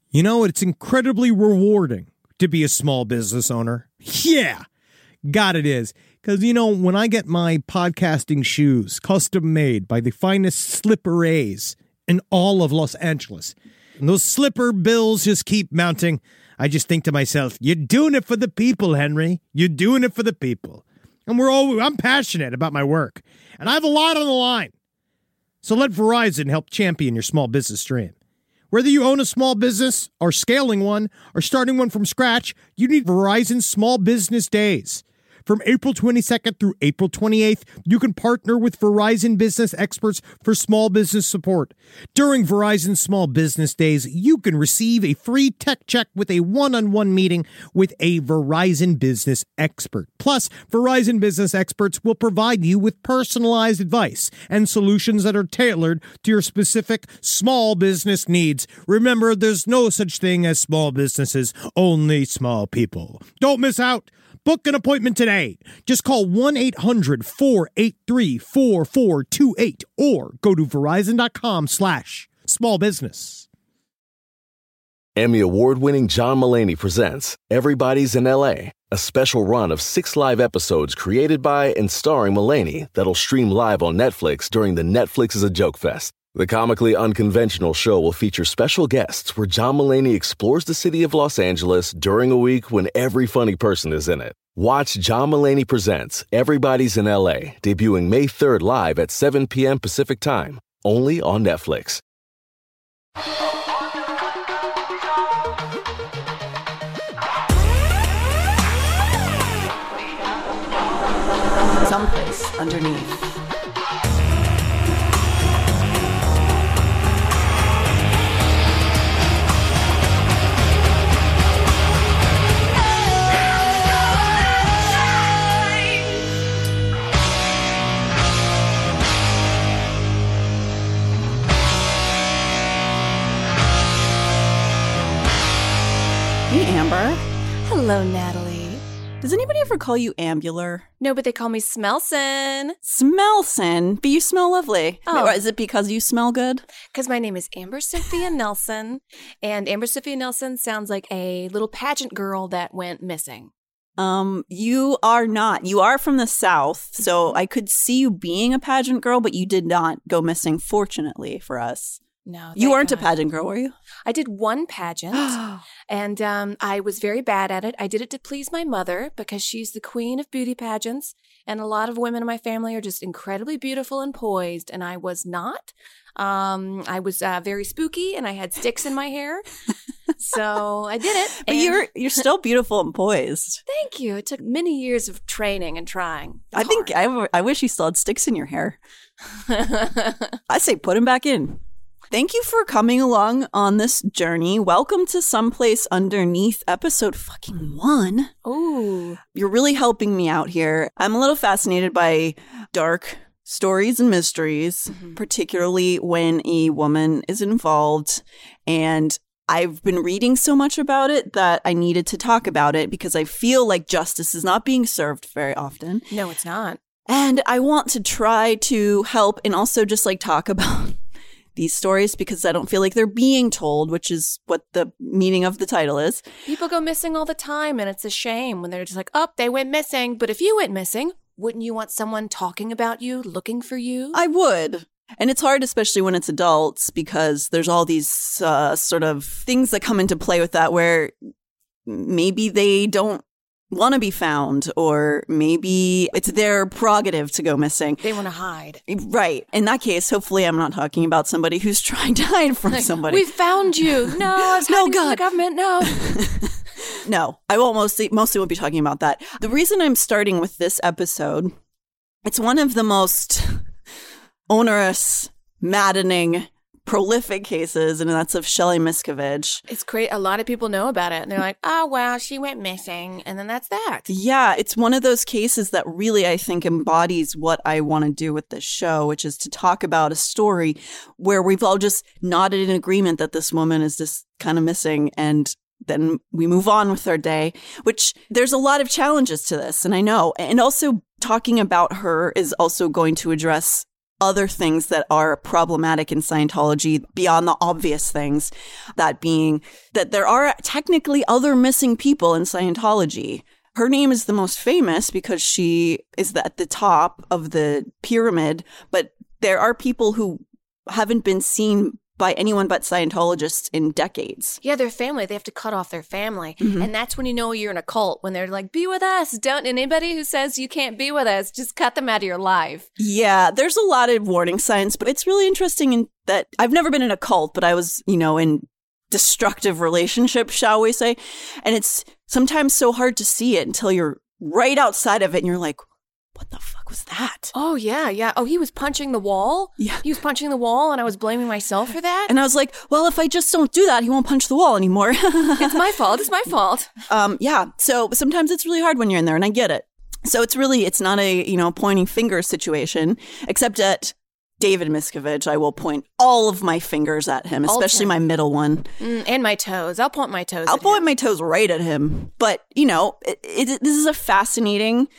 You know, it's incredibly rewarding to be a small business owner. Yeah, God it is. Because, you know, when I get my podcasting shoes custom made by the finest slipper-a's in all of Los Angeles, and those slipper bills just keep mounting, I just think to myself, you're doing it for the people, Henry. You're doing it for the people. And I'm passionate about my work, and I have a lot on the line. So let Verizon help champion your small business dream. Whether you own a small business or scaling one or starting one from scratch, you need Verizon Small Business Days. From April 22nd through April 28th, you can partner with Verizon business experts for small business support. During Verizon Small Business Days, you can receive a free tech check with a one-on-one meeting with a Verizon business expert. Plus, Verizon business experts will provide you with personalized advice and solutions that are tailored to your specific small business needs. Remember, there's no such thing as small businesses, only small people. Don't miss out. Book an appointment today. Just call 1-800-483-4428 or go to verizon.com/smallbusiness. Emmy award-winning John Mulaney presents Everybody's in L.A., a special run of 6 live episodes created by and starring Mulaney that'll stream live on Netflix during the Netflix is a Joke Fest. The comically unconventional show will feature special guests where John Mulaney explores the city of Los Angeles during a week when every funny person is in it. Watch John Mulaney Presents Everybody's in L.A., debuting May 3rd live at 7 p.m. Pacific Time, only on Netflix. Someplace underneath. Hey, Amber. Hello, Natalie. Does anybody ever call you Ambular? No, but they call me Smelson. Smelson? But you smell lovely. Oh. Or is it because you smell good? Because my name is Amber Cynthia Nelson, and Amber Cynthia Nelson sounds like a little pageant girl that went missing. You are not. You are from the South, so I could see you being a pageant girl, but you did not go missing, fortunately for us. No, you weren't God. a pageant girl, were you? I did one pageant, and I was very bad at it. I did it to please my mother because she's the queen of beauty pageants, and a lot of women in my family are just incredibly beautiful and poised, and I was not. I was very spooky, and I had sticks in my hair, so I did it. But you're still beautiful and poised. Thank you. It took many years of training and trying. I wish you still had sticks in your hair. I say put them back in. Thank you for coming along on this journey. Welcome to Someplace Underneath, episode fucking 1. Ooh. You're really helping me out here. I'm a little fascinated by dark stories and mysteries, particularly when a woman is involved. And I've been reading so much about it that I needed to talk about it because I feel like justice is not being served very often. No, it's not. And I want to try to help and also just like talk about these stories because I don't feel like they're being told, which is what the meaning of the title is. People go missing all the time, and it's a shame when they're just like, oh, they went missing. But if you went missing, wouldn't you want someone talking about you, looking for you? I would. And it's hard, especially when it's adults, because there's all these sort of things that come into play with that where maybe they don't want to be found, or maybe it's their prerogative to go missing. They want to hide. Right. In that case, hopefully I'm not talking about somebody who's trying to hide from somebody. We found you. No, I was hiding from the government. No. No, I won't mostly won't be talking about that. The reason I'm starting with this episode, it's one of the most onerous, maddening, prolific cases, and that's of Shelly Miscavige. It's great. A lot of people know about it, and they're like, oh, well, she went missing, and then that's that. Yeah, it's one of those cases that really, I think, embodies what I want to do with this show, which is to talk about a story where we've all just nodded in agreement that this woman is just kind of missing, and then we move on with our day, which there's a lot of challenges to this, and I know. And also talking about her is also going to address other things that are problematic in Scientology beyond the obvious things, that being that there are technically other missing people in Scientology. Her name is the most famous because she is at the top of the pyramid, but there are people who haven't been seen by anyone but Scientologists in decades. Yeah, their family. They have to cut off their family. And that's when you know you're in a cult, when they're like, be with us. Don't anybody who says you can't be with us, just cut them out of your life. Yeah, there's a lot of warning signs, but it's really interesting in that I've never been in a cult, but I was, in destructive relationships, shall we say. And it's sometimes so hard to see it until you're right outside of it and you're like, what the fuck was that? Oh, yeah. Oh, he was punching the wall? Yeah. He was punching the wall and I was blaming myself for that? And I was like, well, if I just don't do that, he won't punch the wall anymore. It's my fault. It's my fault. Yeah. So sometimes it's really hard when you're in there, and I get it. So it's not a, pointing finger situation, except at David Miscavige. I will point all of my fingers at him, especially my middle one. And my toes. I'll point my toes I'll point my toes right at him. But, this is a fascinating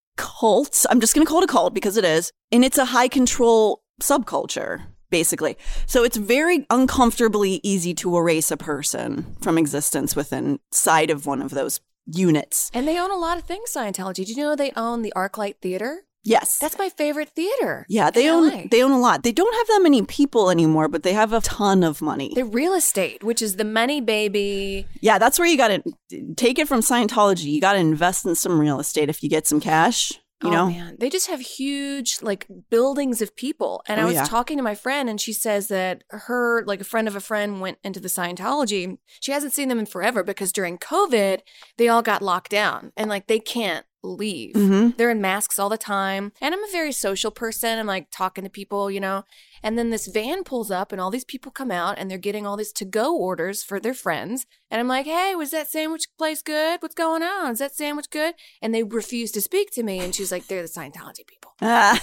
cult. I'm just going to call it a cult because it is. And it's a high control subculture, basically. So it's very uncomfortably easy to erase a person from existence within side of one of those units. And they own a lot of things, Scientology. Did you know they own the ArcLight Theater? Yes. That's my favorite theater. Yeah, they own a lot. They don't have that many people anymore, but they have a ton of money. The real estate, which is the money baby. Yeah, that's where you got to take it from Scientology. You got to invest in some real estate if you get some cash. You know? Man, they just have huge buildings of people. And I was talking to my friend and she says that her, a friend of a friend went into the Scientology. She hasn't seen them in forever because during COVID, they all got locked down and they can't leave. They're in masks all the time. And I'm a very social person. I'm talking to people, and then this van pulls up and all these people come out and they're getting all these to-go orders for their friends. And I'm like, hey, was that sandwich place good? What's going on? Is that sandwich good? And they refuse to speak to me. And she's like, they're the Scientology people.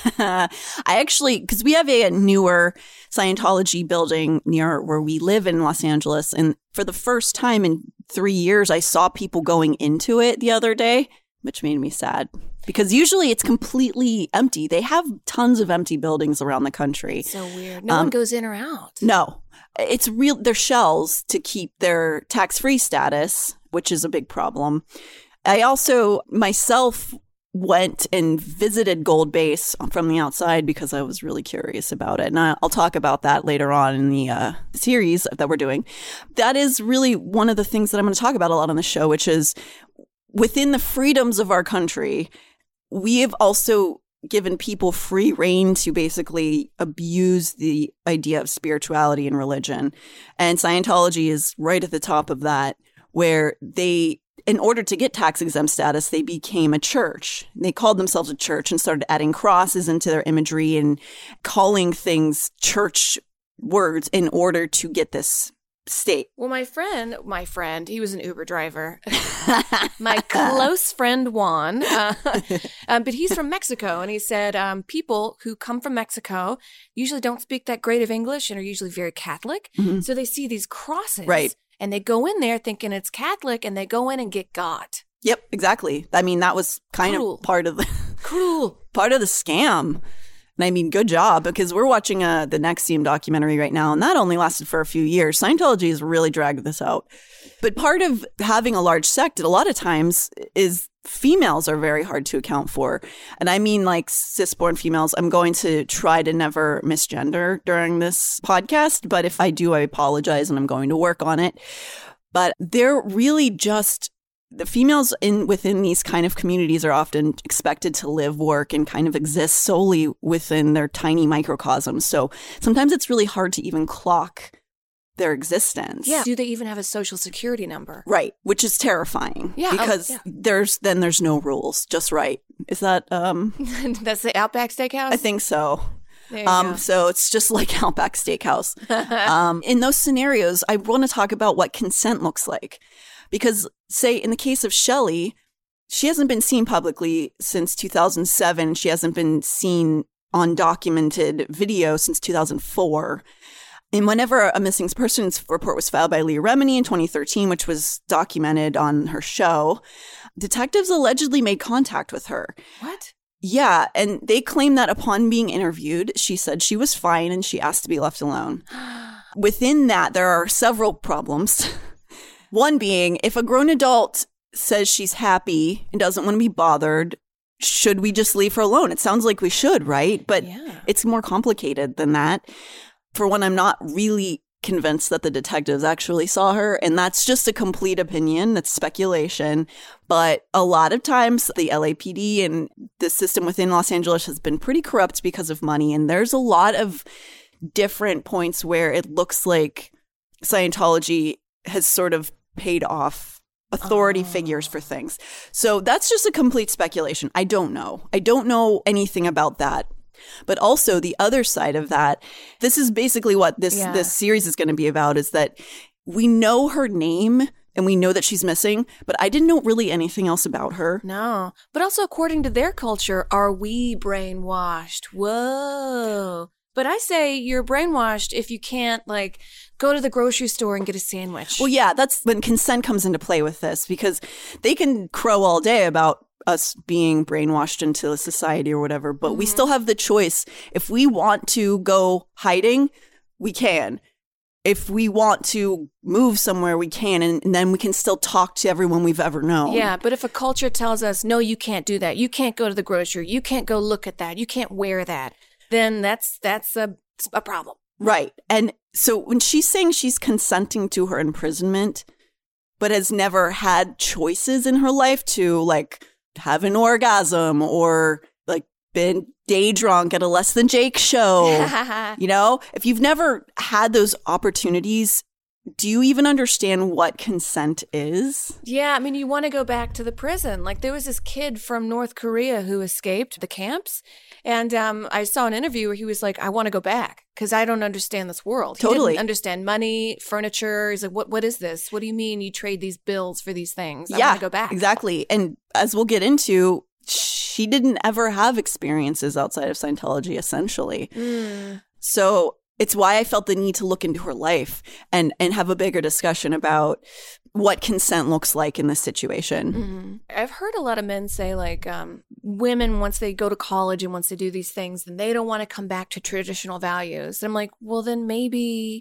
I actually, because we have a newer Scientology building near where we live in Los Angeles. And for the first time in 3 years, I saw people going into it the other day, which made me sad because usually it's completely empty. They have tons of empty buildings around the country. So weird. No one goes in or out. No, it's real. They're shells to keep their tax-free status, which is a big problem. I also myself went and visited Gold Base from the outside because I was really curious about it. And I'll talk about that later on in the series that we're doing. That is really one of the things that I'm going to talk about a lot on the show, which is within the freedoms of our country, we have also given people free rein to basically abuse the idea of spirituality and religion. And Scientology is right at the top of that, where they, in order to get tax-exempt status, they became a church. They called themselves a church and started adding crosses into their imagery and calling things church words in order to get this state. Well, my friend, he was an Uber driver. My close friend Juan, but he's from Mexico, and he said people who come from Mexico usually don't speak that great of English and are usually very Catholic. So they see these crosses, right? And they go in there thinking it's Catholic, and they go in and get got. Yep, exactly. I mean, that was kind of part of the scam. And I mean, good job, because we're watching the NXIVM documentary right now, and that only lasted for a few years. Scientology has really dragged this out. But part of having a large sect, a lot of times, is females are very hard to account for. And I mean cis-born females. I'm going to try to never misgender during this podcast, but if I do, I apologize, and I'm going to work on it. But they're really just... The females within these kind of communities are often expected to live, work, and kind of exist solely within their tiny microcosms. So sometimes it's really hard to even clock their existence. Yeah. Do they even have a social security number? Right. Which is terrifying. Yeah. Because there's no rules. Just right. Is that That's the Outback Steakhouse? I think so. So it's just like Outback Steakhouse. In those scenarios, I want to talk about what consent looks like. Because, say, in the case of Shelley, she hasn't been seen publicly since 2007. She hasn't been seen on documented video since 2004. And whenever a missing persons report was filed by Leah Remini in 2013, which was documented on her show, detectives allegedly made contact with her. What? Yeah, and they claim that upon being interviewed, she said she was fine and she asked to be left alone. Within that, there are several problems. One being, if a grown adult says she's happy and doesn't want to be bothered, should we just leave her alone? It sounds like we should, right? But it's more complicated than that. For one, I'm not really convinced that the detectives actually saw her, and that's just a complete opinion. That's speculation. But a lot of times the LAPD and the system within Los Angeles has been pretty corrupt because of money, and there's a lot of different points where it looks like Scientology has sort of paid off authority figures for things. So that's just a complete speculation. I don't know. I don't know anything about that. But also the other side of that, this is basically what this series is going to be about, is that we know her name and we know that she's missing, but I didn't know really anything else about her. No. But also according to their culture, are we brainwashed? Whoa. But I say you're brainwashed if you can't, like, go to the grocery store and get a sandwich. Well, yeah, that's when consent comes into play with this, because they can crow all day about us being brainwashed into a society or whatever, but we still have the choice. If we want to go hiding, we can. If we want to move somewhere, we can, and then we can still talk to everyone we've ever known. Yeah, but if a culture tells us, no, you can't do that, you can't go to the grocery, you can't go look at that, you can't wear that, then that's a problem. Right. And so when she's saying she's consenting to her imprisonment, but has never had choices in her life to, like, have an orgasm or, like, been day drunk at a Less Than Jake show, you know, if you've never had those opportunities, do you even understand what consent is? Yeah, I mean, you want to go back to the prison. Like, there was this kid from North Korea who escaped the camps. And I saw an interview where he was like, I want to go back because I don't understand this world. Totally. He didn't understand money, furniture. He's like, what is this? What do you mean you trade these bills for these things? I want to go back. Exactly. And as we'll get into, she didn't ever have experiences outside of Scientology, essentially. So it's why I felt the need to look into her life and have a bigger discussion about what consent looks like in this situation. I've heard a lot of men say, like, women, once they go to college and once they do these things, then they don't want to come back to traditional values. And I'm like, well, then maybe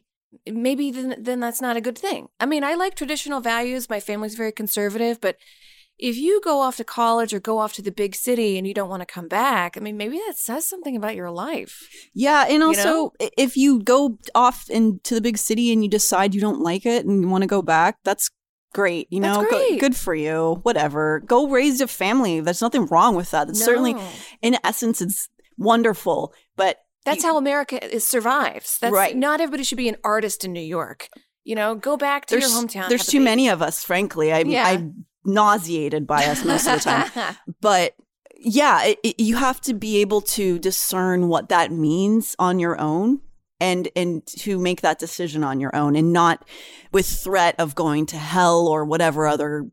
then that's not a good thing. I mean, I like traditional values. My family's very conservative, but if you go off to college or go off to the big city and you don't want to come back, I mean, maybe that says something about your life. Yeah. And also, if you go off into the big city and you decide you don't like it and you want to go back, that's great. You know, good for you. Whatever. Go raise a family. There's nothing wrong with that. It's certainly, in essence, it's wonderful. But that's how America survives. That's right. Not everybody should be an artist in New York. You know, go back to your hometown. There's too many of us, frankly. I'm nauseated by us most of the time. But yeah, you have to be able to discern what that means on your own and to make that decision on your own, and not with threat of going to hell or whatever other,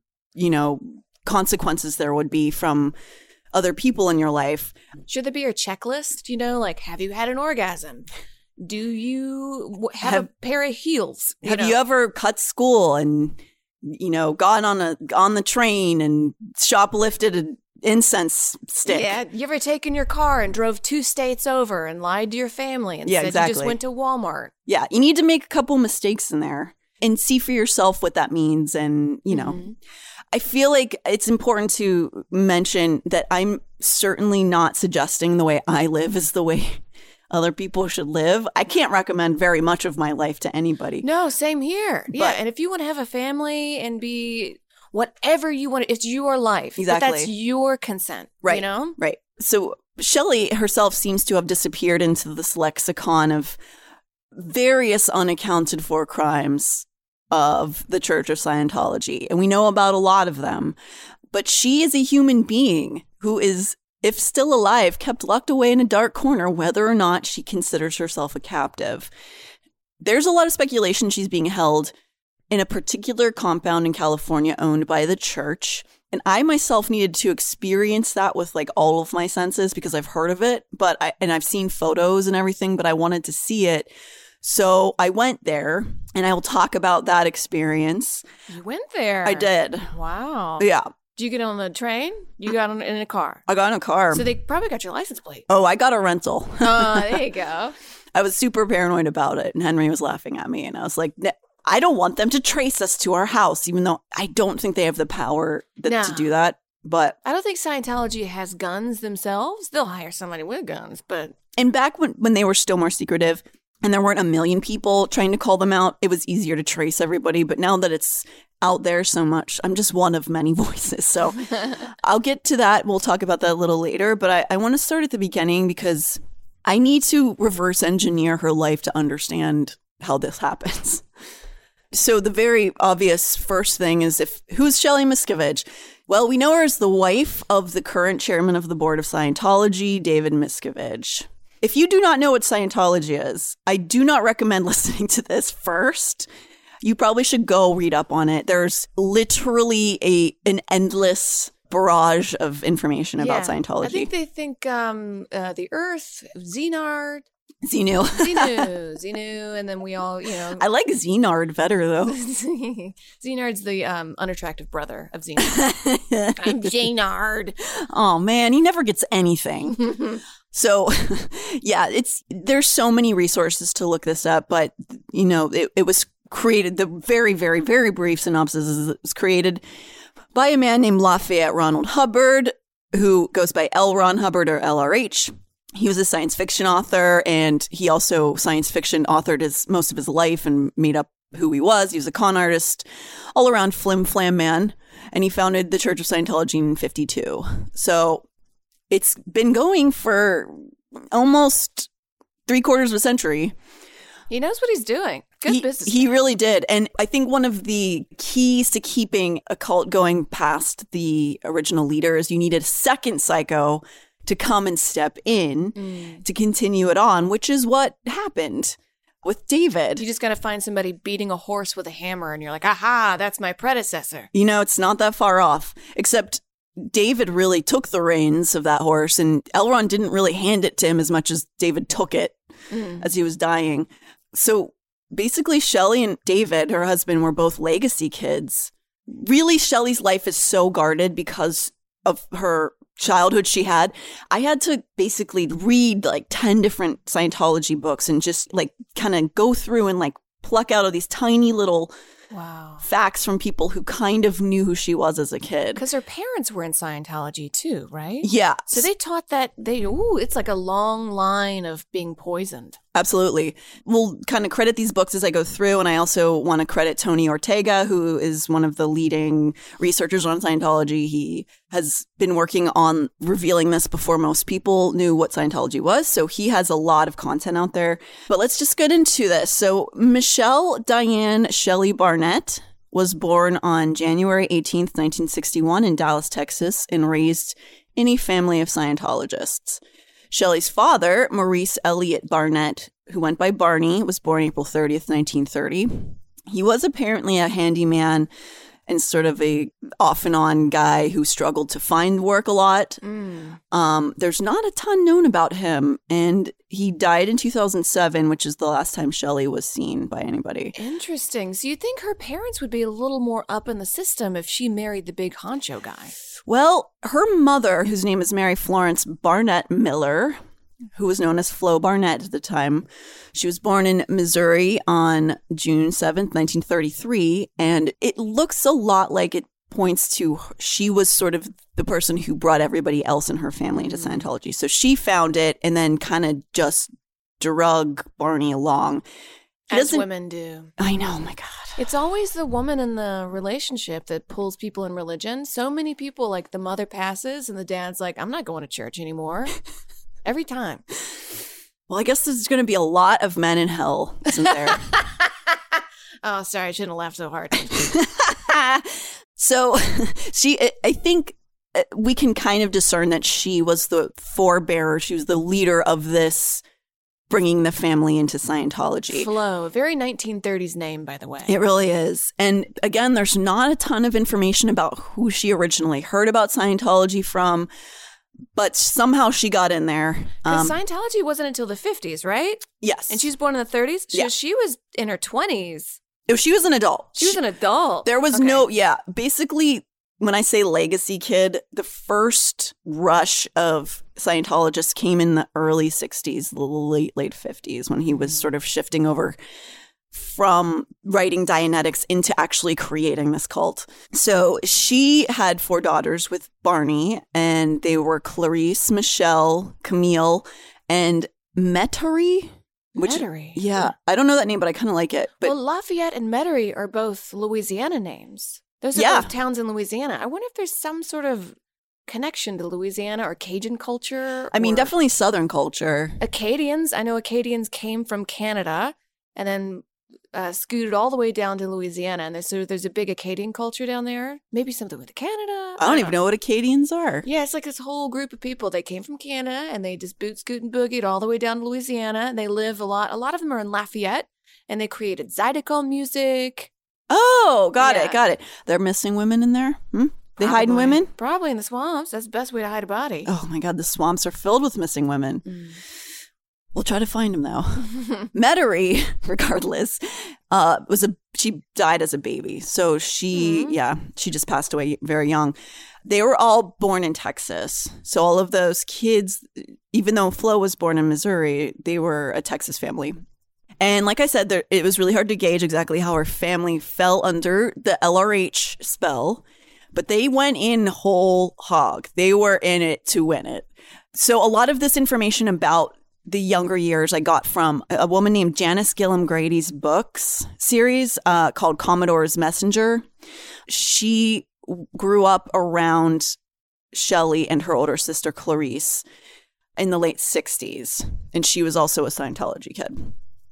consequences there would be from other people in your life. Should there be a checklist? Like, have you had an orgasm? Do you have a pair of heels? Have you ever cut school and gone on the train and shoplifted an incense stick? Yeah. You ever taken your car and drove 2 states over and lied to your family and said you just went to Walmart? Yeah. You need to make a couple mistakes in there and see for yourself what that means. And, I feel like it's important to mention that I'm certainly not suggesting the way I live is the way other people should live. I can't recommend very much of my life to anybody. No, same here. Yeah, and if you want to have a family and be whatever you want, it's your life. Exactly. But that's your consent, right? Right. So Shelley herself seems to have disappeared into this lexicon of various unaccounted for crimes of the Church of Scientology. And we know about a lot of them. But she is a human being who is, if still alive, kept locked away in a dark corner, whether or not she considers herself a captive. There's a lot of speculation she's being held in a particular compound in California owned by the church. And I myself needed to experience that with all of my senses because I've heard of it, and I've seen photos and everything, but I wanted to see it. So I went there, and I will talk about that experience. You went there? I did. Wow. Yeah. Do you get on the train? You got on in a car? I got in a car. So they probably got your license plate. Oh, I got a rental. Oh, there you go. I was super paranoid about it, and Henry was laughing at me, and I was like, I don't want them to trace us to our house, even though I don't think they have the power to do that. But I don't think Scientology has guns themselves. They'll hire somebody with guns, but... And back when they were still more secretive, and there weren't a million people trying to call them out, it was easier to trace everybody. But now that it's out there so much, I'm just one of many voices. So I'll get to that. We'll talk about that a little later. But I want to start at the beginning because I need to reverse engineer her life to understand how this happens. So the very obvious first thing is who's Shelley Miscavige? Well, we know her as the wife of the current chairman of the board of Scientology, David Miscavige. If you do not know what Scientology is, I do not recommend listening to this first. You probably should go read up on it. There's literally an endless barrage of information about Scientology. I think they think the Earth, Xenard. Xenu, and then we all, I like Xenard better, though. Xenard's the unattractive brother of Xenard. I'm Xenard. Oh, man, he never gets anything. So, yeah, there's so many resources to look this up, but, it was created, the very, very, very brief synopsis is it was created by a man named Lafayette Ronald Hubbard, who goes by L. Ron Hubbard or LRH. He was a science fiction author, and he also science fiction authored most of his life and made up who he was. He was a con artist, all around flim-flam man, and he founded the Church of Scientology in 1952. So it's been going for almost 3/4 of a century. He knows what he's doing. Good business. He really did. And I think one of the keys to keeping a cult going past the original leader is you need a second psycho to come and step in to continue it on, which is what happened with David. You just got to find somebody beating a horse with a hammer and you're like, aha, that's my predecessor. It's not that far off, except David really took the reins of that horse, and L. Ron didn't really hand it to him as much as David took it as he was dying. So basically, Shelley and David, her husband, were both legacy kids. Really, Shelley's life is so guarded because of her childhood she had. I had to basically read like 10 different Scientology books and just kind of go through and pluck out of these tiny little facts from people who kind of knew who she was as a kid. Because her parents were in Scientology too, right? Yeah. So they taught that it's like a long line of being poisoned. Absolutely. We'll kind of credit these books as I go through, and I also want to credit Tony Ortega, who is one of the leading researchers on Scientology. He has been working on revealing this before most people knew what Scientology was, so he has a lot of content out there. But let's just get into this. So Michelle Diane Shelley Barnett was born on January 18th, 1961 in Dallas, Texas, and raised in a family of Scientologists. Shelley's father, Maurice Elliott Barnett, who went by Barney, was born April 30th, 1930. He was apparently a handyman and sort of a off and on guy who struggled to find work a lot. There's not a ton known about him, and he died in 2007, which is the last time Shelley was seen by anybody. Interesting. So you think her parents would be a little more up in the system if she married the big honcho guy? Well, her mother, whose name is Mary Florence Barnett Miller, who was known as Flo Barnett at the time, she was born in Missouri on June 7th, 1933, and it looks a lot like it points to she was sort of the person who brought everybody else in her family into Scientology. So she found it and then kind of just drug Barney along. As women do. I know, my God. It's always the woman in the relationship that pulls people in religion. So many people, like the mother passes and the dad's like, I'm not going to church anymore. Every time. Well, I guess there's going to be a lot of men in hell, isn't there? Oh, sorry. I shouldn't have laughed so hard. So I think we can kind of discern that she was the forebearer. She was the leader of this, bringing the family into Scientology. Flo, a very 1930s name, by the way. It really is. And again, there's not a ton of information about who she originally heard about Scientology from, but somehow she got in there. Because Scientology wasn't until the 50s, right? Yes. And she was born in the 30s? She was in her 20s. She was an adult. She was an adult. There was basically when I say legacy kid, the first rush of Scientologists came in the early 60s, the late 50s, when he was sort of shifting over from writing Dianetics into actually creating this cult. So she had 4 daughters with Barney, and they were Clarice, Michelle, Camille, and Metairie. Metairie. Yeah. I don't know that name, but I kind of like it. But well, Lafayette and Metairie are both Louisiana names. Those are both towns in Louisiana. I wonder if there's some sort of connection to Louisiana or Cajun culture. I mean, definitely Southern culture. Acadians. I know Acadians came from Canada and then scooted all the way down to Louisiana. And there's a big Acadian culture down there. Maybe something with Canada. I don't even know what Acadians are. Yeah, it's like this whole group of people. They came from Canada and they just boot, scoot, and boogied all the way down to Louisiana. They live a lot. A lot of them are in Lafayette, and they created Zydeco music. Oh, got it. They're missing women in there? They hiding women? Probably in the swamps. That's the best way to hide a body. Oh my God, the swamps are filled with missing women. We'll try to find them, though. Metairie, regardless, she died as a baby. So she just passed away very young. They were all born in Texas. So all of those kids, even though Flo was born in Missouri, they were a Texas family. And like I said, it was really hard to gauge exactly how her family fell under the LRH spell. But they went in whole hog. They were in it to win it. So a lot of this information about the younger years I got from a woman named Janice Gillum Grady's books series called Commodore's Messenger. She grew up around Shelley and her older sister Clarice in the late 60s. And she was also a Scientology kid.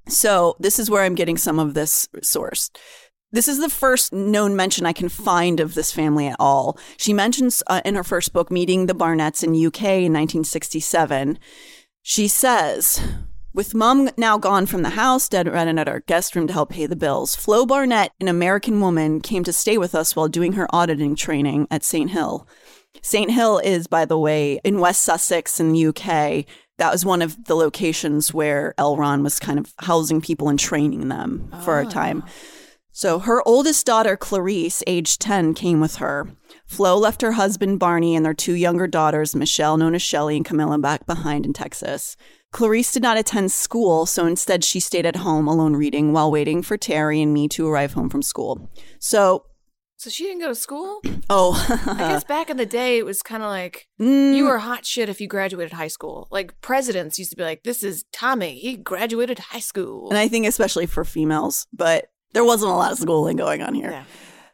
So this is where I'm getting some of this source. This is the first known mention I can find of this family at all. She mentions in her first book, Meeting the Barnetts in UK in 1967. She says, with Mom now gone from the house, Dad ran at our guest room to help pay the bills. Flo Barnett, an American woman, came to stay with us while doing her auditing training at St. Hill. St. Hill is, by the way, in West Sussex in the UK. That was one of the locations where L. Ron was kind of housing people and training them for a time. So her oldest daughter, Clarice, age 10, came with her. Flo left her husband, Barney, and their 2 younger daughters, Michelle, known as Shelley, and Camilla, back behind in Texas. Clarice did not attend school, so instead she stayed at home alone reading while waiting for Terry and me to arrive home from school. So she didn't go to school? Oh. I guess back in the day, it was kind of like, you were hot shit if you graduated high school. Like, presidents used to be like, this is Tommy. He graduated high school. And I think especially for females, but there wasn't a lot of schooling going on here. Yeah.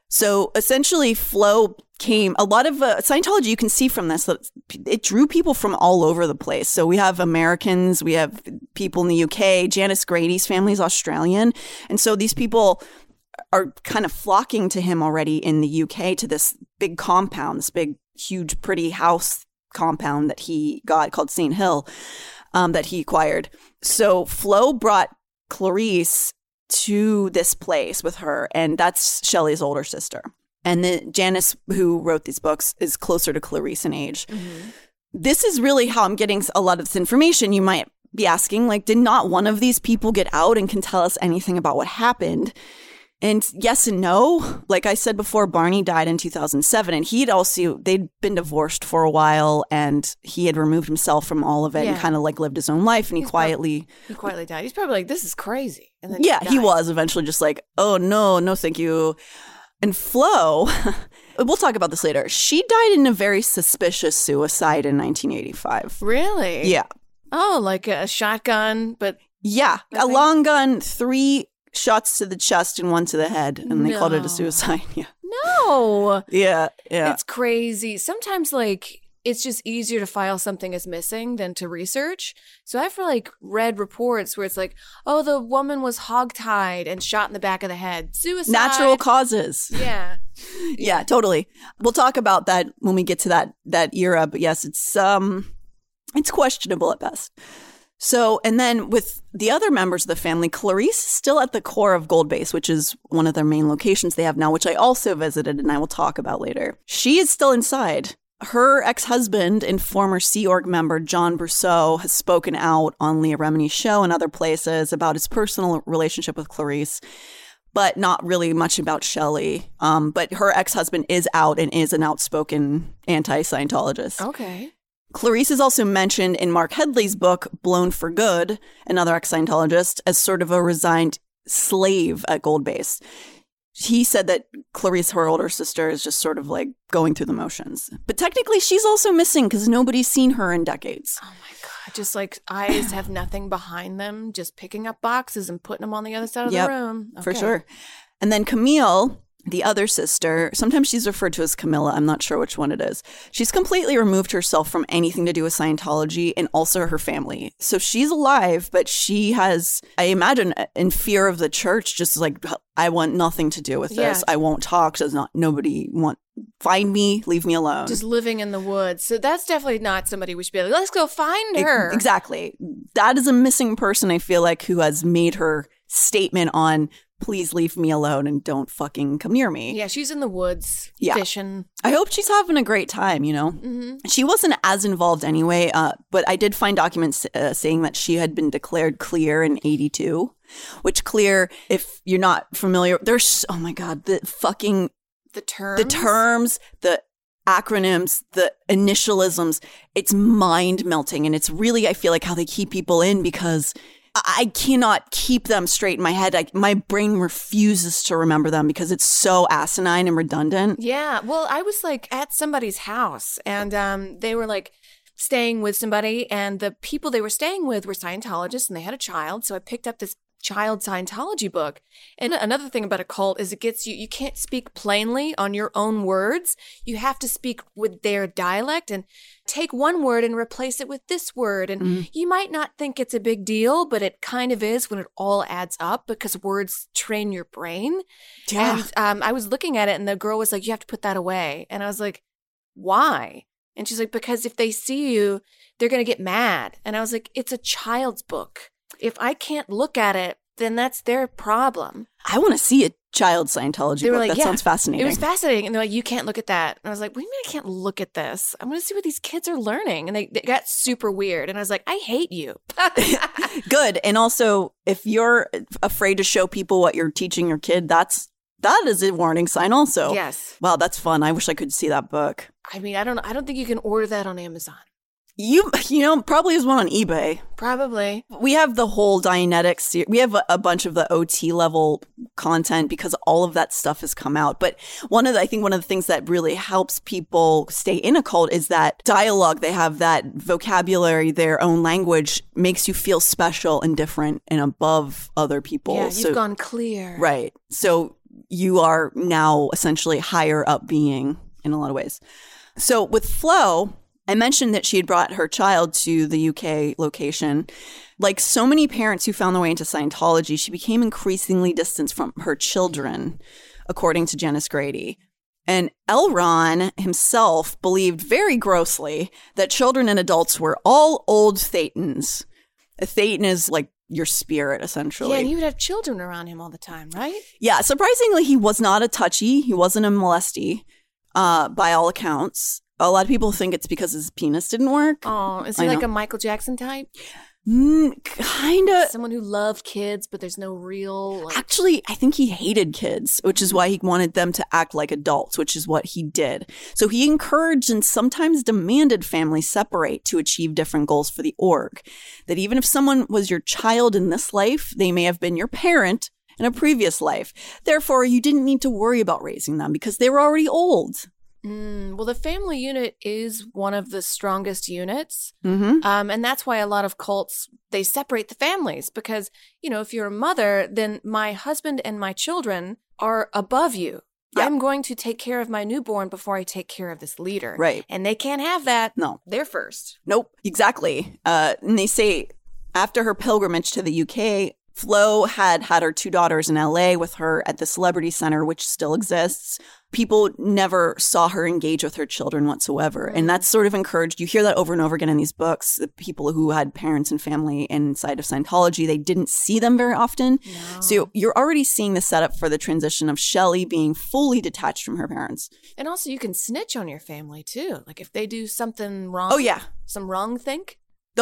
So essentially, Flo came, a lot of Scientology, you can see from this that it drew people from all over the place. So we have Americans, we have people in the UK, Janice Grady's family is Australian. And so these people are kind of flocking to him already in the UK, to this big compound, this big, huge, pretty house compound that he got called St. Hill that he acquired. So Flo brought Clarice to this place with her, and that's Shelley's older sister. And then Janice, who wrote these books, is closer to Clarice in age. This is really how I'm getting a lot of this information. You might be asking, like, did not one of these people get out and can tell us anything about what happened? And yes and no. Like I said before, Barney died in 2007, and they'd been divorced for a while, and he had removed himself from all of it and kind of like lived his own life, and he quietly died. He's probably like, this is crazy. And then he was eventually just like, oh, no, thank you. And Flo, we'll talk about this later. She died in a very suspicious suicide in 1985. Really? Yeah. Oh, like a shotgun, but... Yeah, nothing? A long gun, 3 shots to the chest and 1 to the head, and they called it a suicide. Yeah. No. Yeah. It's crazy. Sometimes, like, it's just easier to file something as missing than to research. So I've read reports where it's like, oh, the woman was hogtied and shot in the back of the head. Suicide. Natural causes. Yeah. Yeah, totally. We'll talk about that when we get to that era. But yes, it's questionable at best. So, and then with the other members of the family, Clarice is still at the core of Gold Base, which is one of their main locations they have now, which I also visited and I will talk about later. She is still inside. Her ex-husband and former Sea Org member, John Brousseau, has spoken out on Leah Remini's show and other places about his personal relationship with Clarice. but not really much about Shelley. But her ex-husband is out and is an outspoken anti-Scientologist. Okay. Clarice is also mentioned in Mark Headley's book, Blown for Good, another ex-Scientologist, as sort of a resigned slave at Gold Base. He said that Clarice, her older sister, is just sort of like going through the motions. But technically, she's also missing because nobody's seen her in decades. Oh my God. Just like eyes have nothing behind them, just picking up boxes and putting them on the other side of the room. For sure. And then Camille, the other sister, sometimes she's referred to as Camilla. I'm not sure which one it is. She's completely removed herself from anything to do with Scientology and also her family. So she's alive, but she has, I imagine, in fear of the church, just like, I want nothing to do with this. I won't talk. Find me, leave me alone. Just living in the woods. So that's definitely not somebody we should be like, let's go find her. Exactly. That is a missing person, I feel like, who has made her statement on, please leave me alone and don't fucking come near me. Yeah, she's in the woods fishing. I hope she's having a great time, you know? Mm-hmm. She wasn't as involved anyway, but I did find documents saying that she had been declared clear in 82, which clear, if you're not familiar, there's, oh my God, the terms, the acronyms, the initialisms, it's mind melting. And it's really, I feel like, how they keep people in because I cannot keep them straight in my head. My brain refuses to remember them because it's so asinine and redundant. Yeah. Well, I was like at somebody's house and they were like staying with somebody and the people they were staying with were Scientologists and they had a child. So I picked up this child Scientology book. And another thing about a cult is it gets you can't speak plainly on your own words. You have to speak with their dialect and take one word and replace it with this word. And you might not think it's a big deal, but it kind of is when it all adds up because words train your brain. Yeah. And I was looking at it and the girl was like, you have to put that away. And I was like, why? And she's like, because if they see you, they're going to get mad. And I was like, it's a child's book. If I can't look at it, then that's their problem. I want to see a child Scientology book. Like, that sounds fascinating. It was fascinating. And they're like, you can't look at that. And I was like, what do you mean I can't look at this? I'm going to see what these kids are learning. And they got super weird. And I was like, I hate you. Good. And also, if you're afraid to show people what you're teaching your kid, that is a warning sign also. Yes. Wow, that's fun. I wish I could see that book. I mean, I don't think you can order that on Amazon. You know, probably is one on eBay. Probably. We have the whole Dianetics. We have a bunch of the OT level content because all of that stuff has come out. But I think one of the things that really helps people stay in a cult is that dialogue. They have that vocabulary, their own language makes you feel special and different and above other people. Yeah, you've gone clear. Right. So you are now essentially higher up being in a lot of ways. So with Flo, I mentioned that she had brought her child to the UK location. Like so many parents who found their way into Scientology, she became increasingly distant from her children, according to Janice Grady. And L. Ron himself believed very grossly that children and adults were all old Thetans. A Thetan is like your spirit, essentially. Yeah, and he would have children around him all the time, right? Yeah, surprisingly, he was not a touchy. He wasn't a molesty, by all accounts. A lot of people think it's because his penis didn't work. Oh, is he like a Michael Jackson type? Kind of. Someone who loved kids, but there's no real... Actually, I think he hated kids, which is why he wanted them to act like adults, which is what he did. So he encouraged and sometimes demanded families separate to achieve different goals for the org. That even if someone was your child in this life, they may have been your parent in a previous life. Therefore, you didn't need to worry about raising them because they were already old. Well, the family unit is one of the strongest units. Mm-hmm. And that's why a lot of cults, they separate the families because, you know, if you're a mother, then my husband and my children are above you. Yep. I'm going to take care of my newborn before I take care of this leader. Right. And they can't have that. No. They're first. Nope. Exactly. And they say after her pilgrimage to the UK, Flo had her two daughters in LA with her at the Celebrity Center, which still exists. People never saw her engage with her children whatsoever. And that's sort of encouraged. You hear that over and over again in these books. The people who had parents and family inside of Scientology, they didn't see them very often. No. So you're already seeing the setup for the transition of Shelley being fully detached from her parents. And also you can snitch on your family too. Like if they do something wrong. Oh, yeah. Some wrong think. The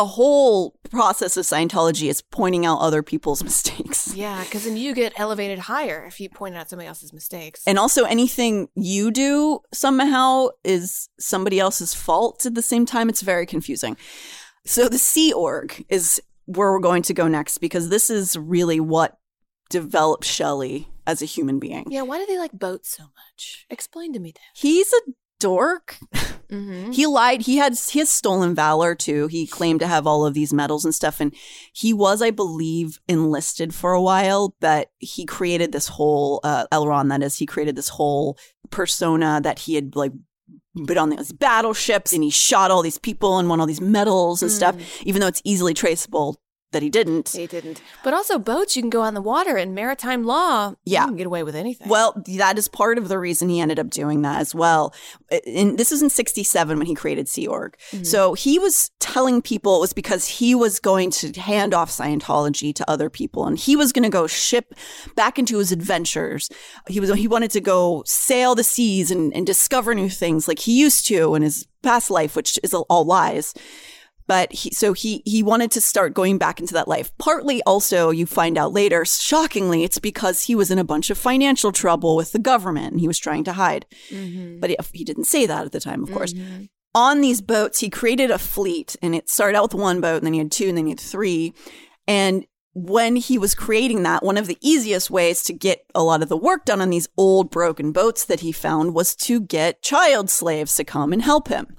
whole process of Scientology is pointing out other people's mistakes. Yeah, because then you get elevated higher if you point out somebody else's mistakes. And also anything you do somehow is somebody else's fault at the same time. It's very confusing. So the Sea Org is where we're going to go next, because this is really what developed Shelley as a human being. Yeah, why do they like boats so much? Explain to me that. He's a dork. Mm-hmm. He lied. He has stolen valor too. He claimed to have all of these medals and stuff. And he was, I believe, enlisted for a while, but he created this whole, Elrond, that is, he created this whole persona that he had like been on these battleships and he shot all these people and won all these medals and stuff, even though it's easily traceable that he didn't. He didn't. But also boats, you can go on the water, and maritime law, Yeah. you can get away with anything. Well, that is part of the reason he ended up doing that as well. And this was in 1967 when he created Sea Org. So he was telling people it was because he was going to hand off Scientology to other people, and he was going to go ship back into his adventures. He wanted to go sail the seas and discover new things like he used to in his past life, which is all lies. But he wanted to start going back into that life. Partly also, you find out later, shockingly, it's because he was in a bunch of financial trouble with the government and he was trying to hide. But he didn't say that at the time, of course. On these boats, he created a fleet, and it started out with one boat, and then he had two, and then he had three. And when he was creating that, one of the easiest ways to get a lot of the work done on these old broken boats that he found was to get child slaves to come and help him.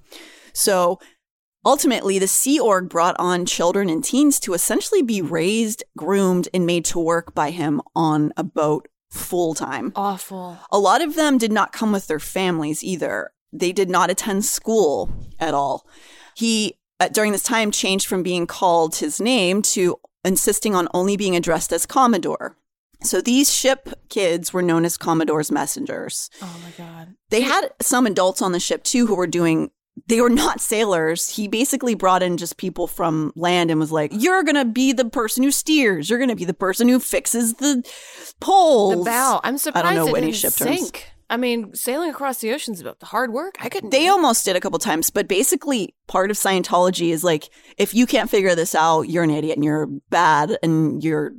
So ultimately, the Sea Org brought on children and teens to essentially be raised, groomed, and made to work by him on a boat full time. Awful. A lot of them did not come with their families either. They did not attend school at all. He, during this time, changed from being called his name to insisting on only being addressed as Commodore. So these ship kids were known as Commodore's messengers. Oh, my God. They had some adults on the ship, too, who were they were not sailors. He basically brought in just people from land and was like, you're going to be the person who steers. You're going to be the person who fixes the poles. The bow. I'm surprised I don't know it any didn't ship terms. sink. I mean, sailing across the ocean is about hard work. I couldn't. They almost did a couple times, but basically part of Scientology is like, if you can't figure this out, you're an idiot and you're bad and you're,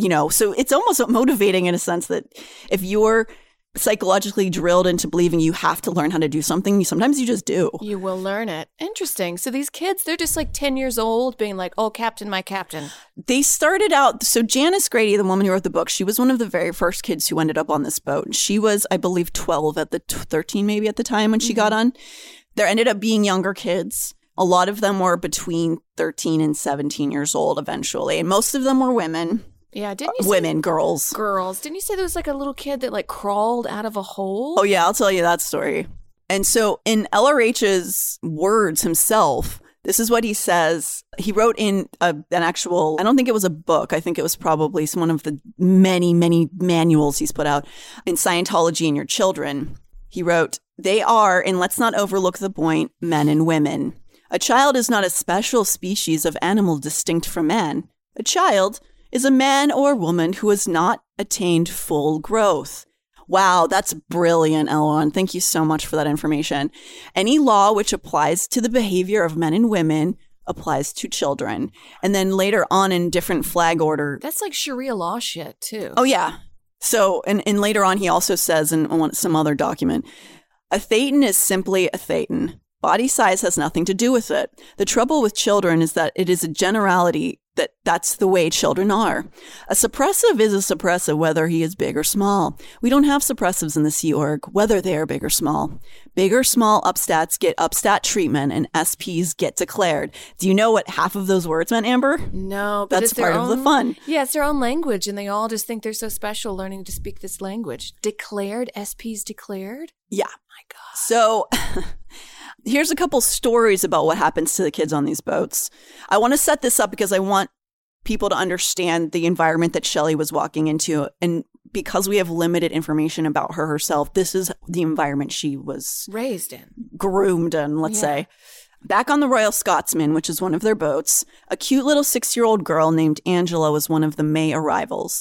so it's almost motivating in a sense that if you're psychologically drilled into believing you have to learn how to do something, sometimes you just do. You will learn it. Interesting. So these kids, they're just like 10 years old being like, oh, Captain, my captain. They started out, so Janice Grady, the woman who wrote the book, she was one of the very first kids who ended up on this boat. She was, I believe, 12 at the 13 maybe at the time when she got on. There ended up being younger kids. A lot of them were between 13 and 17 years old eventually. And most of them were women. Yeah, didn't you Women, girls. Girls. Didn't you say there was like a little kid that like crawled out of a hole? Oh, yeah, I'll tell you that story. And so in LRH's words himself, this is what he says. He wrote in an actual, I don't think it was a book. I think it was probably one of the many, many manuals he's put out in Scientology and Your Children. He wrote, they are, and let's not overlook the point, men and women. A child is not a special species of animal distinct from man. A child is a man or woman who has not attained full growth. Wow, that's brilliant, Elrond. Thank you so much for that information. Any law which applies to the behavior of men and women applies to children. And then later on in different flag order. That's like Sharia law shit, too. Oh, yeah. So, and later on, he also says in some other document, a thetan is simply a thetan. Body size has nothing to do with it. The trouble with children is that it is a generality that's the way children are. A suppressive is a suppressive, whether he is big or small. We don't have suppressives in the Sea Org, whether they are big or small. Big or small upstats get upstat treatment and SPs get declared. Do you know what half of those words meant, Amber? No, but that's it's their part of the fun. Yeah, it's their own language, and they all just think they're so special learning to speak this language. Declared? SPs declared? Yeah. My God. So here's a couple stories about what happens to the kids on these boats. I want to set this up because I want people to understand the environment that Shelley was walking into. And because we have limited information about her herself, this is the environment she was raised in, groomed in, let's say. Back on the Royal Scotsman, which is one of their boats, a cute little 6-year-old girl named Angela was one of the May arrivals.